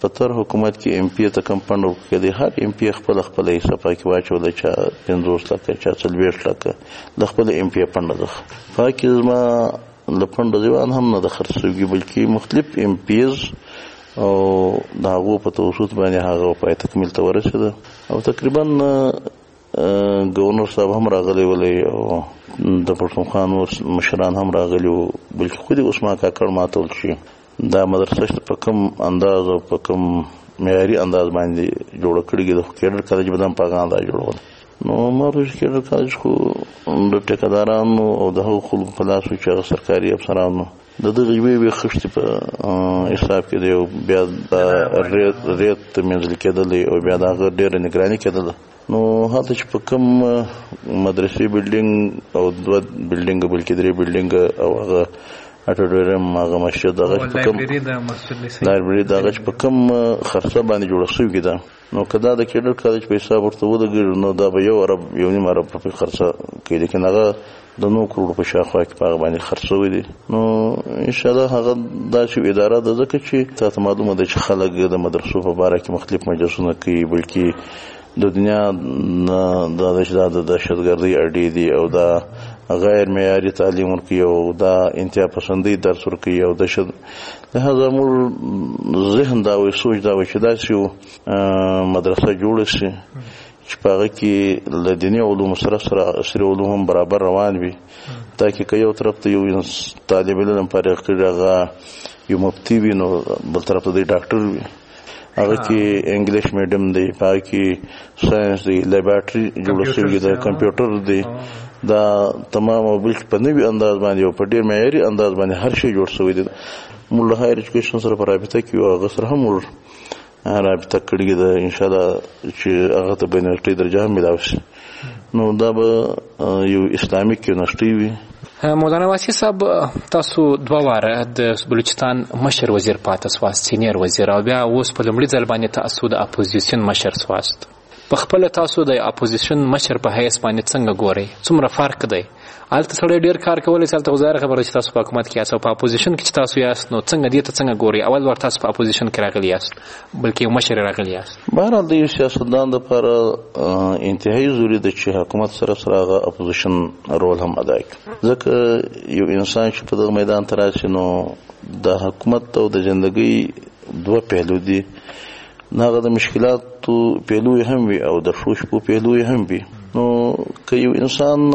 پتر حکومت کې ایم پی ته کم فند ورکړي دي. هر ایم پی خپل حساب کې واچول چا 50 لکه چا 40 لکه د خپل ایم پی فند ده. پاکي زما لپند ځوان هم نه د خرڅوي بلکې مختلف ایم پیز او داغو په توسط باندې هغه په تکمیل ته ورسېده او تقریبا گورنر صاحب هم راغلی ولې او د پښتونخوا مشران هم راغلي وو بلکې خو دې عثمان کاکړ ماتول شي دا مدرسه په کوم انداز او په کوم معیاري انداز باندې جوړ کړی د کېډر کالج بدن په انداز جوړول. نو مروج کېډر کالج خو د ټیکادارانو او د خلکو په لاس کې سرکاري افسرانو د دغه وی خشتي په حساب کې دی او بیا د ریت منځل کېدل او بیا د ډېر نگراني کېدل. نو هغه چې په کوم مدرسې بلډینګ او دوه بلډینګ بلکې درې بلډینګ او هغه اټوډورم هغه مسجد هغه په کوم لایبرری دغه په کوم خرڅه باندې جوړ شوی ده. نو کدا د کېډر کالج په حساب ورته ودګر نو دا به یو نیم ارب په خرڅه کې لیکن هغه د 9 کروڑ په شاخه کې په باندې خرڅوي دي. نو ان شاء الله هغه د شی اداره د ځکه چې تاسو معلومه ده چې خلک د مدرسو په اړه کې مختلف مجلسونه کوي بلکې د دنیا د دهشتګردۍ اډې دي او دا غیر معیاري تعلیم ورکوي او دا انتها پسندۍ درس ورکوي او دهشت. لهذا موږ ذهن دا وي سوچ دا وي چې داسې مدرسه جوړه شي چې په هغه کې له دیني علومو سره عصري علوم هم برابر روان وي تاکي که یو طرف ته یو طالب علم فارغ کړي هغه یو مفتي وي نو بل طرف ته دی ډاکټر وي. هغه کې انګلیش میډیم دی په کې ساينس دی لیبارټري جوړ شوی دی کمپیوټر دی دا تمام بل په نوي انداز باندې او په ډیر معیاري انداز باندې هر شی جوړ شوی دی. موږ له هایر ایجوکیشن سره په رابطه کې او هغه سره هم رابطه کړې ده ان شاء الله چې هغه ته بینالمللي درجه هم ملاوي شي. نو دا به یو اسلامیک یونیورسيټي وي. مولانا واسی صاحب تاسو دوه واره د بلوچستان مشر وزیر پاتې سواست سینیر وزیر او بیا اوس په لومړي ځل باندې تاسو د اپوزیشن مشر سواست. په خپل تاسو د اپوزیشن مشر په حیث باندې څنګه ګورئ څومره فرق دی؟ البته سړی ډیر کار کولی چې البته غوښتنه خبره چې تاسو په حکومت کې یاست او په اپوزیشن کې چې تاسو یاست نو څنګه دې ته څنګه ګورئ؟ اول ور تاسو په اپوزیشن کې راغلی یاست بلکې یو مشر راغلی یاست. بهرحال د یو سیاستدان لپاره انتهایی ضروري ده چې حکومت سره هغه اپوزیشن رول هم ادا کړي ځکه یو انسان چې په دغه میدان ته راشي نو د حکومت او د ژوندۍ دوه پهلو دي. هغه د مشکلاتو پهلو هم وي او د ښو شپو پهلو هم وي. نو که یو انسان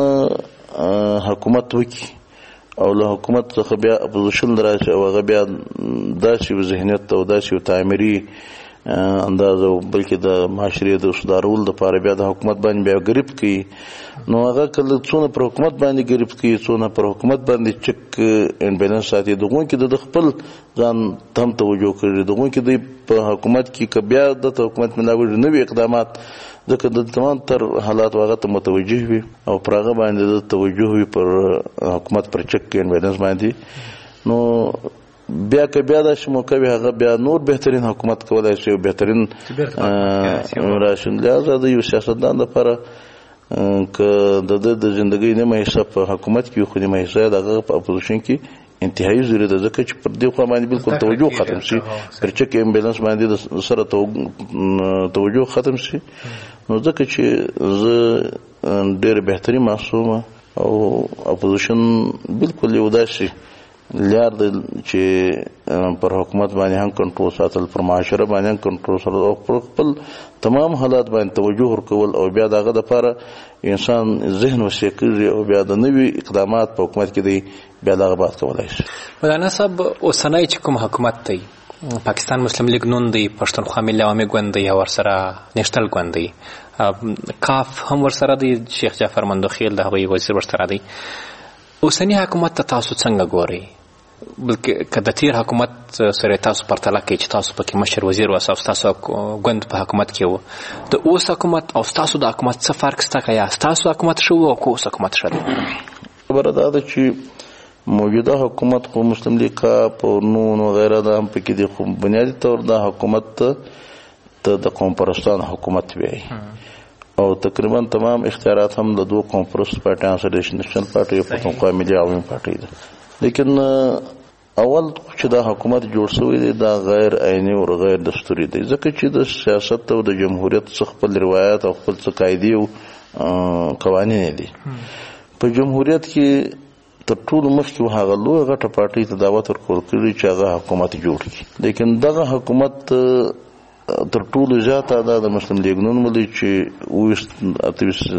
حکومت وکړي او له حکومت څخه بیا اپوزیشن راشي او هغه بیا داسې یو ذهنیت او داسې یو تعمیري انداز او بلکې د معاشرې د سدارولو لپاره بیا د حکومت باندې بیا ګریپ کوي نو هغه کله څونه پر حکومت باندې ګریپ کوي څونه پر حکومت باندې چک ان بیلانس ساتي دغه کې د خپل ځان تم توجه کوي دغه کې د په حکومت کې کبیا د حکومت مناوړ نوې اقدامات ځکه د تمام تر حالات واغه ته متوجه وي او پرغه باندې د توجه وي پر حکومت پر چک ان بیلانس باندې نو بیا که بیا د شموکوي هغه بیا نور بهترین حکومت کولای شي او بهترین راشن. لہذا د یو سیاستدان لپاره که د ژوندۍ نه حساب په حکومت کې خو نه حساب دغه په اپوزیشن کې انتهایی ضروري ده ځکه چې پر دې خو باندې بالکل توجه ختم شي پر چک امبیلانس باندې سره توجه ختم شي. نو ځکه چې زه ډېر بهتري محسومه او اپوزیشن بالکل یو داسې لار دی چې پر حکومت باندې هم کنټرول ساتل پر معاشره باندې هم کنټرول ساتل او پر خپل تمام حالات باندې توجه ورکول او بیا دغه لپاره انسان ذهن وسیع کړي او بیا د نوي اقدامات په حکومت کې دی بیا دغه بات کولای شي. مولانا صاحب اوسنی چې کوم حکومت دی پاکستان مسلم لیگ نون دی پښتونخوا ملي عوامي ګوند دی او ورسره نیشنل ګوند دی کاف هم ورسره دی شیخ جعفر مندوخیل د هغوی وزیر ورسره دی. اوسنی حکومت ته تاسو څنګه ګورئ؟ بلکې که د تیر حکومت سره تاسو پرتله کوئ چې تاسو پکې مشر وزیر واسه او ستاسو ګوند په حکومت کې و د اوس حکومت او ستاسو د حکومت څه فرق شته که یا ستاسو حکومت ښه و او که اوس حکومت ښه دی؟ خبره دا ده چې موجوده حکومت خو مسلم لیگ کاپ او نون وغیره دا هم پکې دي خو بنیادي طور دا حکومت ته د قوم پرستان حکومت وایي او تقریبا تمام اختیارات هم د دوه قوم پرست پارټیانو سره نېشنل پارټي او پښتونخوا ملي عوامي پارټي ده. لیکن اول چې دا حکومت جوړ شوی دی دا غیر عیني او غیر دستوري دی، ځکه چې د سیاست او د جمهوریت څخه خپل روایت او خپل څه قاعدې او قوانین دي. په جمهوریت کې تر ټولو مخکې هغه لویه غټه پارټۍ ته دعوت ورکول کړي چې هغه حکومت جوړ کړي، لیکن دغه حکومت تر ټولو زیاته دا د مسلم لیګ نون ولې چې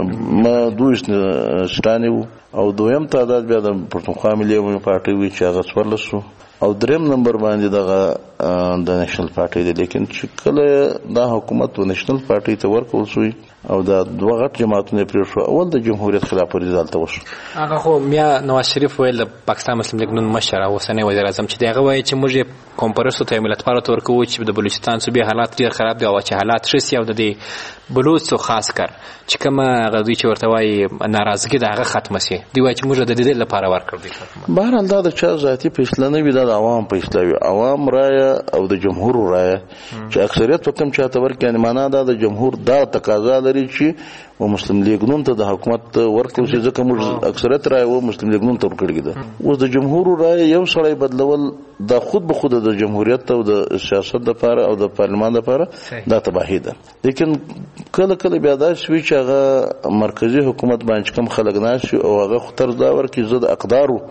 22 شتانې وو، او دویم تعداد بیا د پښتونخوا ملي پارټۍ وي چې هغه 14 وو، او دریم نمبر باندې دغه د نېشنل پارټۍ دی. لیکن چې کله دا حکومت و نېشنل پارټۍ ته ورکول شوی او دا دوه غټ جماعتونه پرې شو، اول د جمهوریت خلاف ورزي دلته وشو. هغه خو میا نواز شریف ویل د پاکستان مسلم لیګ نون مشر او اوسنی وزیر اعظم چې دغه وایي چې موږ کانفرنس ته ملت پاره تور کوو چې د بلوچستان صوبې حالات ډیر خراب دي او چې حالات شسي او د دې بلوچ خاص کر چې کومه غوډي چې ورته وایي ناراضګي دغه ختمه سي دی وایي چې موږ د دې لپاره ورکړو دي. بهرحال دا د چا ذاتي فیصله نه وي، دا د عوام فیصله وي، عوام رایه او د جمهور رایه چې اکثریت په کوم چاته ورکړي، یعنی معنا دا د جمهور دا تقاضا لري چې و مسلم لیګ نون ته د حکومت ورکول شي، ځکه موږ اکثریت رایه و مسلم لیګ نون ته ورکړي ده. اوس د جمهور رایه یو سړی بدلول دا خود به خود د جمهوریت او د سیاست لپاره او د پارلمان لپاره دا تباهي ده. لیکن کله کله بیا دا شوي چې هغه مرکزی حکومت باندې کم خلک ناشي او هغه خو طرز دا ورکړي زه د اقدارو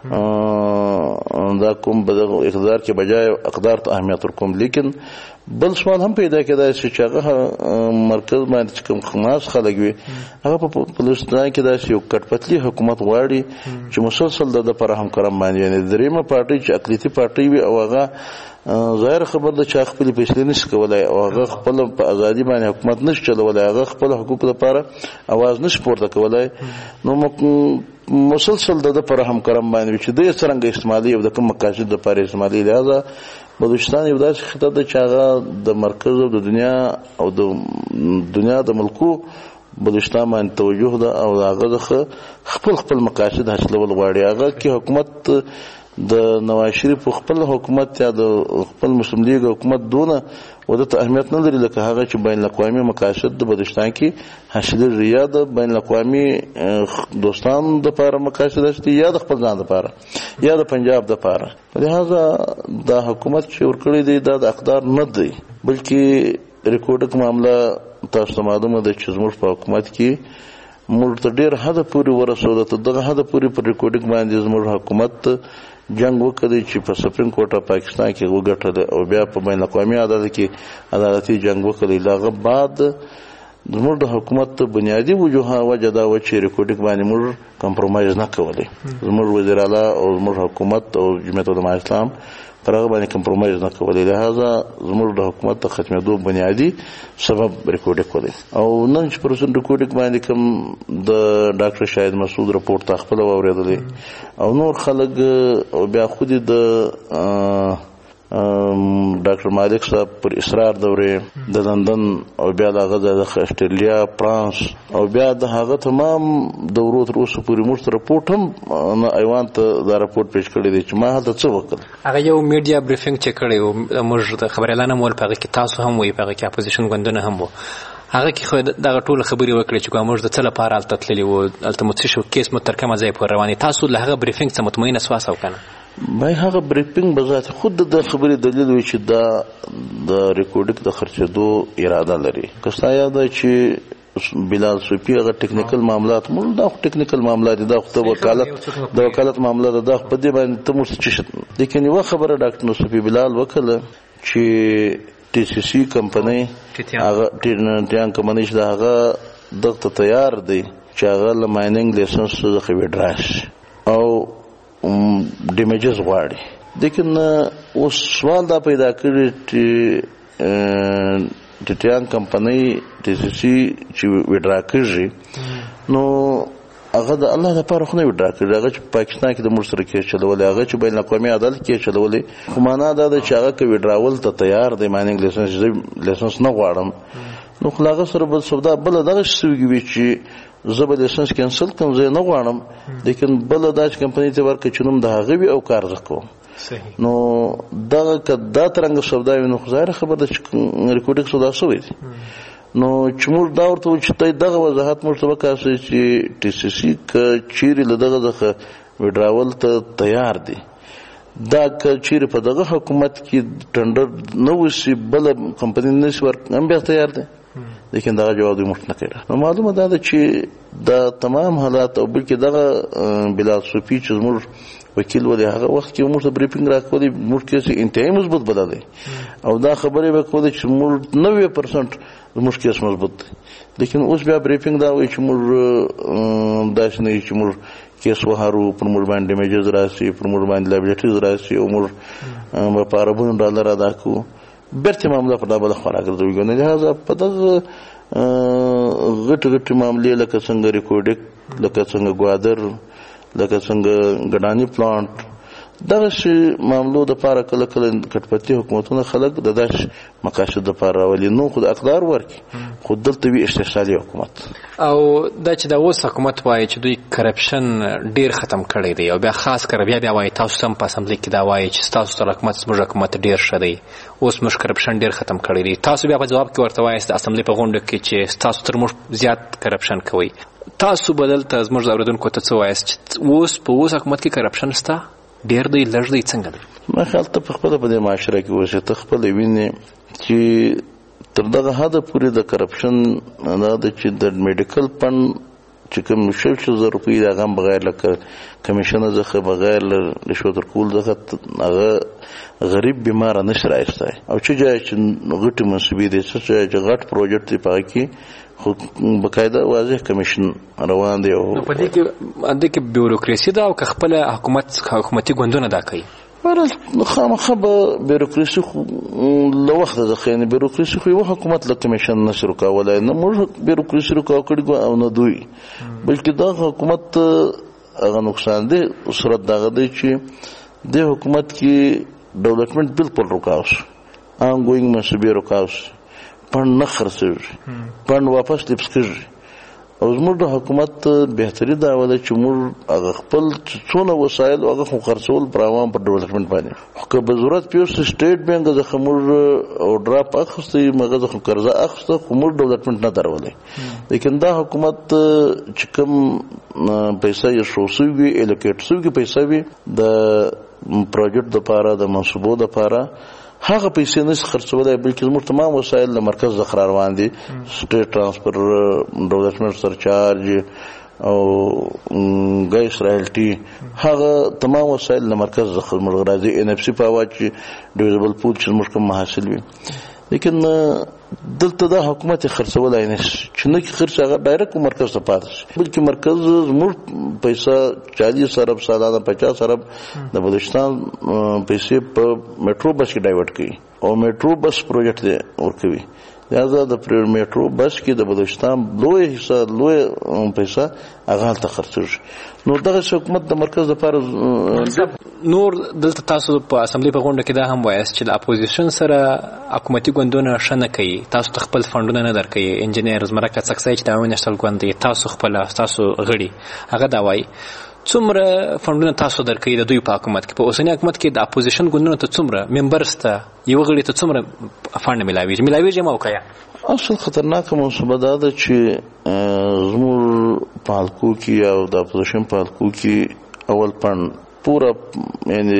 دا کوم بدغه اقدار کې بجای اقدار ته اهمیت ورکوم. لیکن بل سوال هم پیدا کېدای شي چې هغه مرکز باندې کوم خاص خلک وي هغه په بلوچستان کې دا یو کټپتلی حکومت غواړي چې مسلسل د پر همکاران باندې، یعنی دریمه پارټي چې اقلیتي پارټي وي او هغه ظاهر خبر ده چې خپل فیصله نشي کولای او هغه خپل په ازادي باندې حکومت نشي چلولای، هغه خپل حقوق لپاره आवाज نشي پورته کولای. نو مسلسل د پر همکاران باندې چې د څنګه استعمالي او د کوم مقاصد لپاره استعمالي، لہذا بلوچستان یو داسې خطه ده چې هغه د مرکز او د دنیا د ملکو بلوچستان باندې توجه ده او هغه خپل مقاصد حاصلول غواړي. هغه کې حکومت د نواز شریف خپل حکومت یا د خپل مسلم لیگ حکومت دونه ودته اهمیت نه لري لکه هغه چې بین الاقوامي مقاصد د بلوچستان کې حاصل ریا د بین الاقوامي دوستان د لپاره مقاصد است یا د خپل ځان لپاره یا د پنجاب لپاره. لہذا دا حکومت چې ورکړی دی دا د اقدار نه دی بلکې ریکورډک معاملہ تاسو معلومه ده چې زموږ په حکومت کې موږ ته ډیر حد پورې ورسوده، ته دغه حد پورې پر ریکورډینګ باندې زموږ حکومت جنگ وکړي چې په سپریم کورټ پاکستان کې وګټل او بیا په بین الاقوامي عدالت کې عدالتي جنگ وکړي. لاغه بعد زموږ د حکومت بنیادی وجوه وجه دا و چې ریکورډینګ باندې موږ کمپرومایز نه کولی، زموږ وزیر اعلی او زموږ حکومت او جمعیت علماء اسلام پر هغه باندې کمپرومایز نه کولی. لہذا زموږ د حکومت د ختمېدو بنیادی سبب ریکورډینګ کولی. او نن چې پرسن ریکورډینګ باندې کوم د ډاکټر شاهد مسعود رپورټ خپل واوریدلی او نور خلک او بیا خو د ډاکټر مالک صاحب پر اصرار دورې د لندن او بیا د استرالیا فرانس او بیا د هغه تمام دورو تر اوسه پورې موږ رپورټ هم ایوان ته دا رپورټ پیش کړی دی چې ما هلته څه وکړل. هغه یو میډیا بریفینګ چې کړی و موږ د خبر اعلان مول په کې تاسو هم وی په کې اپوزیشن غوندونه هم وو هغه کې خو دغه ټول خبري وکړي چې کومه د څه لپاره الته تللی وو الته متشو کیس مترکمه ځای پر رواني. تاسو له هغه بریفینګ څخه مطمئن اساس او کنه بای هغه بریفینګ بذات خود د خبرې دلیل وي چې دا د ریکورډینګ د خرڅېدو اراده لري. کستا یاد چې بلال صوفي هغه ټیکنیکل معاملات موږ دا ټیکنیکل معاملات دا خو وکالت معاملات دا په دې باندې ته مو څه لیکن یو خبره ډاکټر صوفي بلال وکړه چې ټي سي سي کمپنۍ هغه ټیان کمپنۍ چې هغه دغه تیار دی چې هغه ل مایننګ لایسنس څخه وډراش او ډیمیجز غواړي. لیکن اوس سوال دا پیدا کړی چې ټیان کمپنۍ ټي سي سي چې وډرا کړي نو هغه د الله لپاره خو نه وډرا کړي، هغه چې پاکستان کې د موږ سره کې چلولې، هغه چې بین الاقوامي عدالت کې چلولې. خو معنا دا ده چې هغه کې وډراول ته تیار دی مایننګ لایسنس نه غواړم. نو خو هغه سره بل سودا بل دغه شوي چې زه به لایسنس کینسل کوم زه نه غواړم، لیکن بل داس کمپنۍ ته ورکړي چې نوم د هغه وي او کار زکوم. نو دغه کدا ترنګ سودا وینو خو ظاهر خبر ده چې ریکورډینګ سودا شوی دی. نو چې موږ دا ورته چې دغه وضاحت موږ ته وکړي چې ټي سي سي ک چیرې له دغه ځخه وډراول ته تیار دي دا چیرې په دغه حکومت کې ټندر نه وشي بل کمپنی نشي ورکړي هم بیا تیار دي لیکن دا جواب دوی مخ نه کړی. نو معلومه ده چې دا تمام حالات او بلکې دغه بلا صوفي چې موږ وکیل ولې هغه وخت کې موږ ته بریفینګ راکولې موږ کې انتهایی مضبوط بدلې او دا خبرې وکولې چې موږ 90% موږ کې مضبوط دي لیکن اوس بیا بریفینګ دا وایي چې موږ داسې نه چې موږ کیس وهارو پر موږ باندې ډیمیجز راشي پر موږ باندې لایبیلیټیز راشي او موږ په اربونو ډالر ادا کوو بیرته معامله په ډبل خورا ګرځوي ګنې لهذا په دغه غټ معاملې لکه څنګه ریکورډک لکه څنګه ګوادر لکه څنګه ګډانی پلانټ دغه شی معاملو د پاره کله کټپتی حکومتونه خلک د داش مقاصد د پاره ولې نو خود اقدار ورکي خود دلته وی استثالي حکومت او دا چې د اوس حکومت وایي چې دوی کرپشن ډیر ختم کړی دی او بیا خاص کر بیا وایي تاسو هم په اسمبلی کې دا وایي چې تاسو تر حکومت ډیر شدی اوس موږ کرپشن ډیر ختم کړی دی. تاسو بیا په جواب کې ورته وایي د اسمبلی په غونډه کې چې تاسو تر موږ زیات کرپشن کوي. تاسو بدل ته زموږ اوریدونکو ته څه وایي چې اوس په اوس حکومت کې کرپشن شته ډیر دی لږ دی څنګه دی؟ ما خیال ته په خپل په دې معاشره کې اوسې ته خپل وینې چې تر دغه حد پورې د کرپشن دا د چې د میډیکل فند چې کوم 600 روپۍ د غم بغیر لکه کمیشن ځخه بغیر رشوت ورکول ځخه هغه غریب بیمار نشي راځي او چې ځای چې غټي منصبي دي چې غټ پروجیکټ دی پای کې خو بقاعده واضح کمیشن روان دی او په دې کې بیوروکراسي دا او خپل حکومتي ګوندونه دا کوي خامخا به بیوروکراسي له وخت ځخه نه بیوروکراسي خو یو حکومت له کمیشن نشي رکولای نه موږ بیوروکراسي رکاو کړی او نه دوی بلکې دا حکومت هغه نقصان دی صورت دغه دی چې د حکومت کې ډیولپمنٹ بالکل رکاوش آنګوینګ منصبي رکاوش پند نه خرڅوي پند واپس لپس کېږي او زموږ د حکومت بهتري دا وده چې موږ هغه خپل څونه وسایل هغه خو خرڅول پر عوام پر ډیولپمنٹ باندې خو که به ضرورت پیوس سټیټ بانک ځکه موږ او ډراپ اخیستې مغه ځکه قرضه اخیسته خو موږ ډیولپمنٹ نه درولې لیکن دا حکومت چې کوم پیسې یې شو سوي الوکیټ سوي پیسې وي د پروجیکټ لپاره د منصوبو لپاره هغه پیسې نشي خرڅولای بلکې زموږ تمام وسایل د مرکز څخه روان دي سټیټ ترانسفر ډیولپمنٹ سرچارج او ګیس رایلټي هغه تمام وسایل د مرکز څخه موږ راځي ان اف سی په واچ ډیویزبل پول چې موږ کوم حاصل وي لیکن دلته دا حکومت خرڅولای نشي چې نه کې خرڅ هغه ډایرکټ مرکز ته پاتې بلکې مرکز زموږ پیسې 40 ارب سالانه 50 ارب د بلوچستان پیسې په میټرو بس کې ډایورټ کوي او میټرو بس پروجیکټ دی ورکوي لہذا د میټرو بس کې د بلوچستان لوی حصہ لوی پیسې هغه ته خرڅېږي نو دغه حکومت د مرکز لپاره نور دلته تاسو په اسمبلی په غونډه کې دا هم وایاست چې د اپوزیشن سره حکومتي ګوندونه شنه کوي تاسو خپل فندونه نه درکوي انجینیر زمرکه څکسای چې دا ونشتل ګوند دی تاسو خپل تاسو غړي هغه دا وایي څومره فندونه تاسو درکوي د دوی په حکومت کې په اوسنی حکومت کې د اپوزیشن ګوندونو ته څومره ممبرز ته یو غړي ته څومره فند ملاوي موقعه اصل خطرناکه منصوبه ده چې زموږ په حلقو کې او د اپوزیشن په حلقو کې اول فند پورا یعنی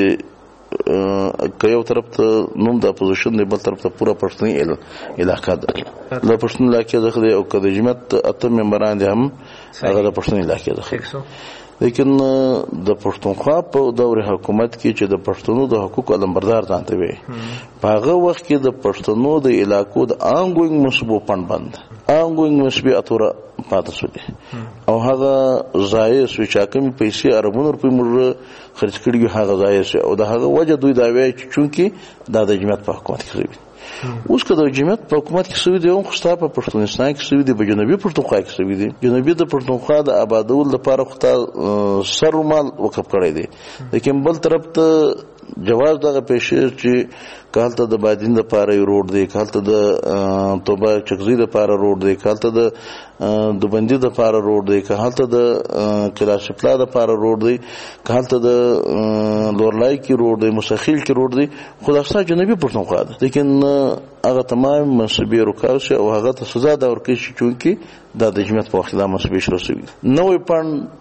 که یو طرف ته نوم د اپوزیشن دی بل طرف ته پورا پښتني علاقه ده د پښتون علاقې ځخه او که د جمعیت اته ممبران دي هم هغه د پښتون علاقې ځخه لیکن د پښتونخوا په دور حکومت کې چې د پښتنو د حقوقو علمبردار ځانته وي په هغه وخت کې د پښتنو د علاقو د آنګوینګ منصوبو فند بند آنګوینګ منصوبې اتوره پاتې شولې او هغه ضایع شوي چې کوم پیسې اربونو روپۍ موږ خرڅ کړي هغه ضایع شوي او د هغه وجه دوی دا وایي چې چونکې دا د جمعیت په حکومت کې شوي اوس که د جمعیت په حکومت کې شوي دي هم خو ستا په پښتونستان کې شوي دي په جنوبي پښتونخوا کې شوي دي جنوبي د پښتونخوا د آبادولو لپاره خو تا سر مال وقف کړی دی لیکن بل طرف ته جواز دغه پیسې چې کالته د بادین لپاره روډ دی کالته د توبه چکزی لپاره روډ دی کالته د دوبندی لپاره روډ دی کالته د کلاشپلا لپاره روډ دی کالته د لورلای کې روډ دی مستخیل کې روډ دی خلاصه جنوبي پښتونخوا ده لیکن هغه تمام منصبي رکاوش او هغه ته سزا دا ورکړي چې چونکی دا د جمعیت په وخت دا منصبي شروع شوی نوې پاند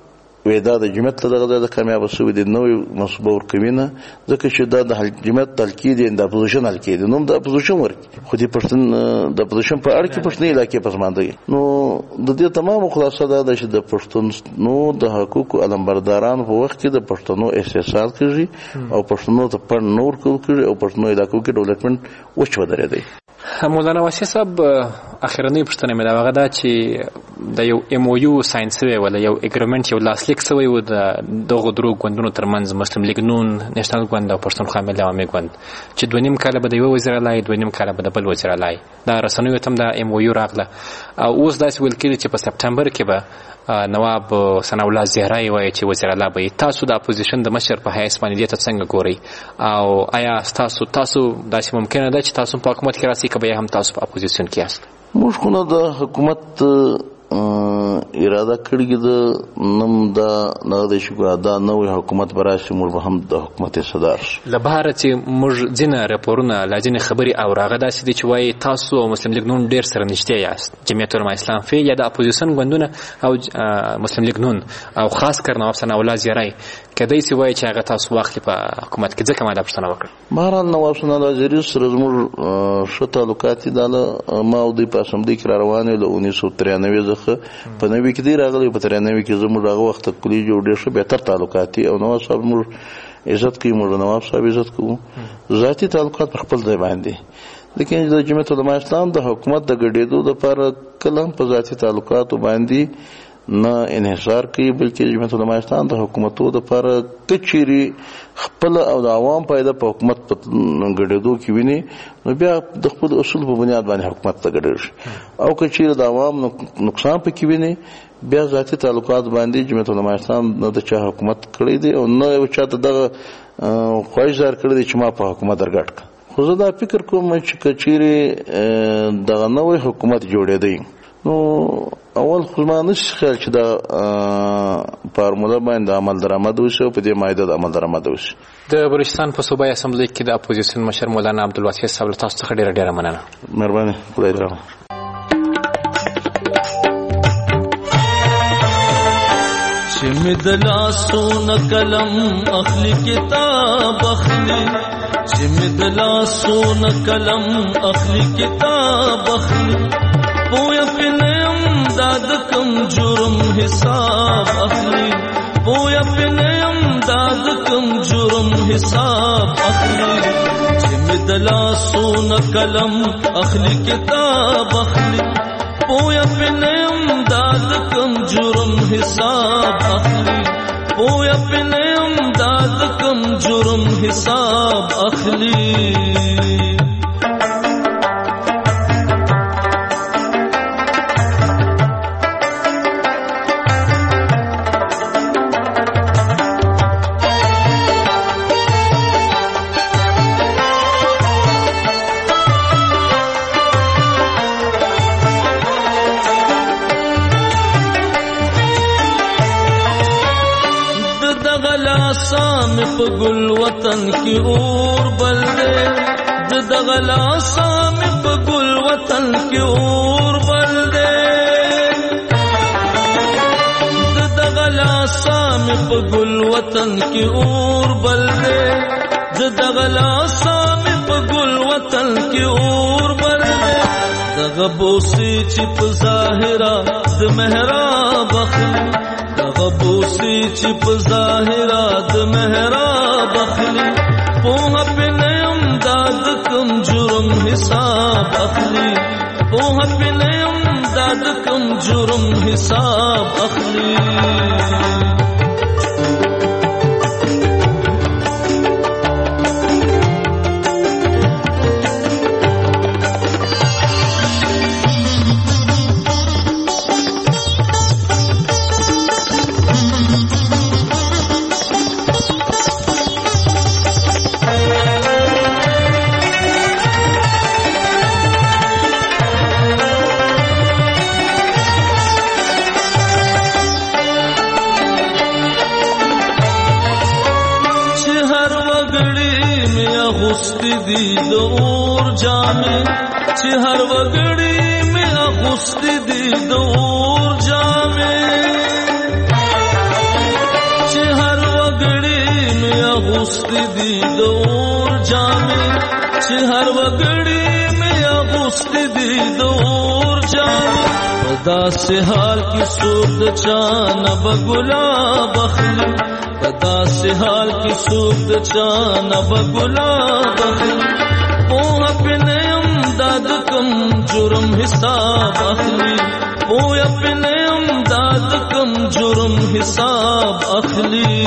وېدا د جمعیت دغه د کامیاب شوی د نوې منصوبه ورکوي نه ځکه چې دا د جمعیت تلقی دی د اپوزیشن الکی دی نو د اپوزیشن ورکی خو دې پښتون د اپوزیشن په اړه کې پښتني علاقې پسماندګي نو د دې تمام خلاصه دا ده چې د پښتون نو د حقوقو علمبرداران په وخت کې د پښتنو احساسات کوي او پښتنو ته پر نور کوي او پښتنو علاقو کې ډیولپمنٹ وچ ودرې دی. مولانا واسع صاحب اخرنۍ پوښتنه مې دا وغه ده چې د یو ایم او یو ساين شوی ولا یو اګریمنت یو لاسلیک شوی و د دغه درو ګوندونو ترمنځ مسلم لیگ نون نېشنل ګوند او پښتونخوا ملي عوامي ګوند چې 2.5 کاله به د یو وزیر اعلی 2.5 کاله به د بل وزیر اعلی دا رسنیو تم د ایم او یو راغله او اوس داسې ویل کېږي چې په سپټمبر کې به نواب ثناء الله زهرای وایي چې وزیر اعلی به تاسو د اپوزیشن د مشر په حیث باندې دې ته څنګه ګورئ او آیا تاسو داسې ممکنه ده چې تاسو په حکومت کې راسي که به هم تاسو په اپوزیشن کې یاست؟ موږ خو نه د حکومت اراده کړې ده نم دا نه د شګه دا نوې حکومت براشي موږ به هم د حکومت صدر لبهار چې موږ ځینې راپورونه لاجنې خبري او راغه داسې دي چې وایي تاسو او مسلم لیگ نون ډېر سره نږدې یاست جمعیت العلماء اسلام فی یا د اپوزیشن ګوندونه او مسلم لیگ نون او خاص کر نواب ثناء الله زیرای کدی سی وایي چې هغه تاسو واخلي په حکومت کې ځکه ما دا پوښتنه وکړه. بهرحال نواب ثناء الله زیرای سره زموږ ښه تعلقات دي ما او دوی په اسمبلی کې روانې له 1993 څخه په نوي کې دی راغلی په 93 کې زموږ هغه وخت کلی جوړ ډېر ښه بهتر تعلقات دي او نواب صاحب موږ عزت کوي موږ نواب صاحب عزت کوو ذاتي تعلقات په خپل ځای باندې لیکن د جمعیت العلماء اسلام د حکومت د ګډېدو لپاره کله په ذاتي تعلقاتو باندې نه انحصار کوي بلکې جمعیت العلماء اسلام د حکومتو لپاره کچيري خپل او د عوام پیدا په حکومت په ګډېدو کې ویني نو بیا د خپل اصول په بنیاد باندې حکومت ته ګډېږي او کچيري د عوام نقصان پکې ویني بیا ذاتي تعلقات باندې جمعیت العلماء اسلام نه د چا حکومت کړی دی او نه یو چاته دغه خواهش ظاهر کړی دی چې ما په حکومت درګټ خو زه دا فکر کوم چې کچيري دغه نوې حکومت جوړېدی نو اول خو ما نشي خیال چې دا فارموله باندې عمل درآمد وشي او په دې مایده د عمل درآمد وشي. د بلوچستان په صوبایي اسمبلی کې د اپوزیشن مشر مولانا عبدالواسع صاحب له تاسو څخه ډیره مننه. مهرباني خدای دې راوړي. چې مې د لاسونه قلم اخلي کتاب اخلي چې مې د لاسونه قلم اخلي کتاب اخلي پویا پنیم داد کم جرم حساب اخلی پویا پنیم داد کم جرم حساب اخلی چمد لاسون قلم اخلی کتاب اخلی پویا پنیم داد کم جرم حساب اخلی پویا پنیم داد کم جرم حساب اخلی په ګل وطن کې اور بل دې د دغلا سام په ګل وطن کې اور بل دې د دغلا سام په ګل وطن کې اور بل دې د دغلا سام په ګل وطن کې اور بل دې دغه بوسي چې په ظاهرا د محراب اخلي دغه بوسي چې په ظاهرا د محراب اخلي پوها پنیم داد کم جرم حساب اخلي پوها پنیم داد کم جرم حساب اخلي دی د اور جامې چې هر وګړي مې اغوستې دي د اور جامې اغوستی دی دور جامې چې هر وګړي مې اغوستی دی دور جامې په داسې حال کې څوک د چا نه به ګلاب اخلي په داسې حال کې څوک د چا نه به ګلاب اخلي پوهه پې نه یم دا د کوم جرم حساب اخلي پوهه پې نه یم دا د کوم جرم حساب اخلي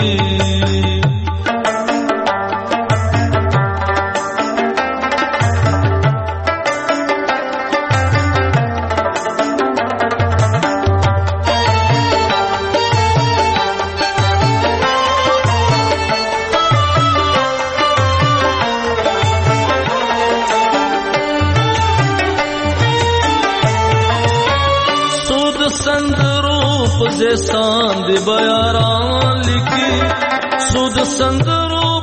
زستان دی بیاران لکی سود سندرو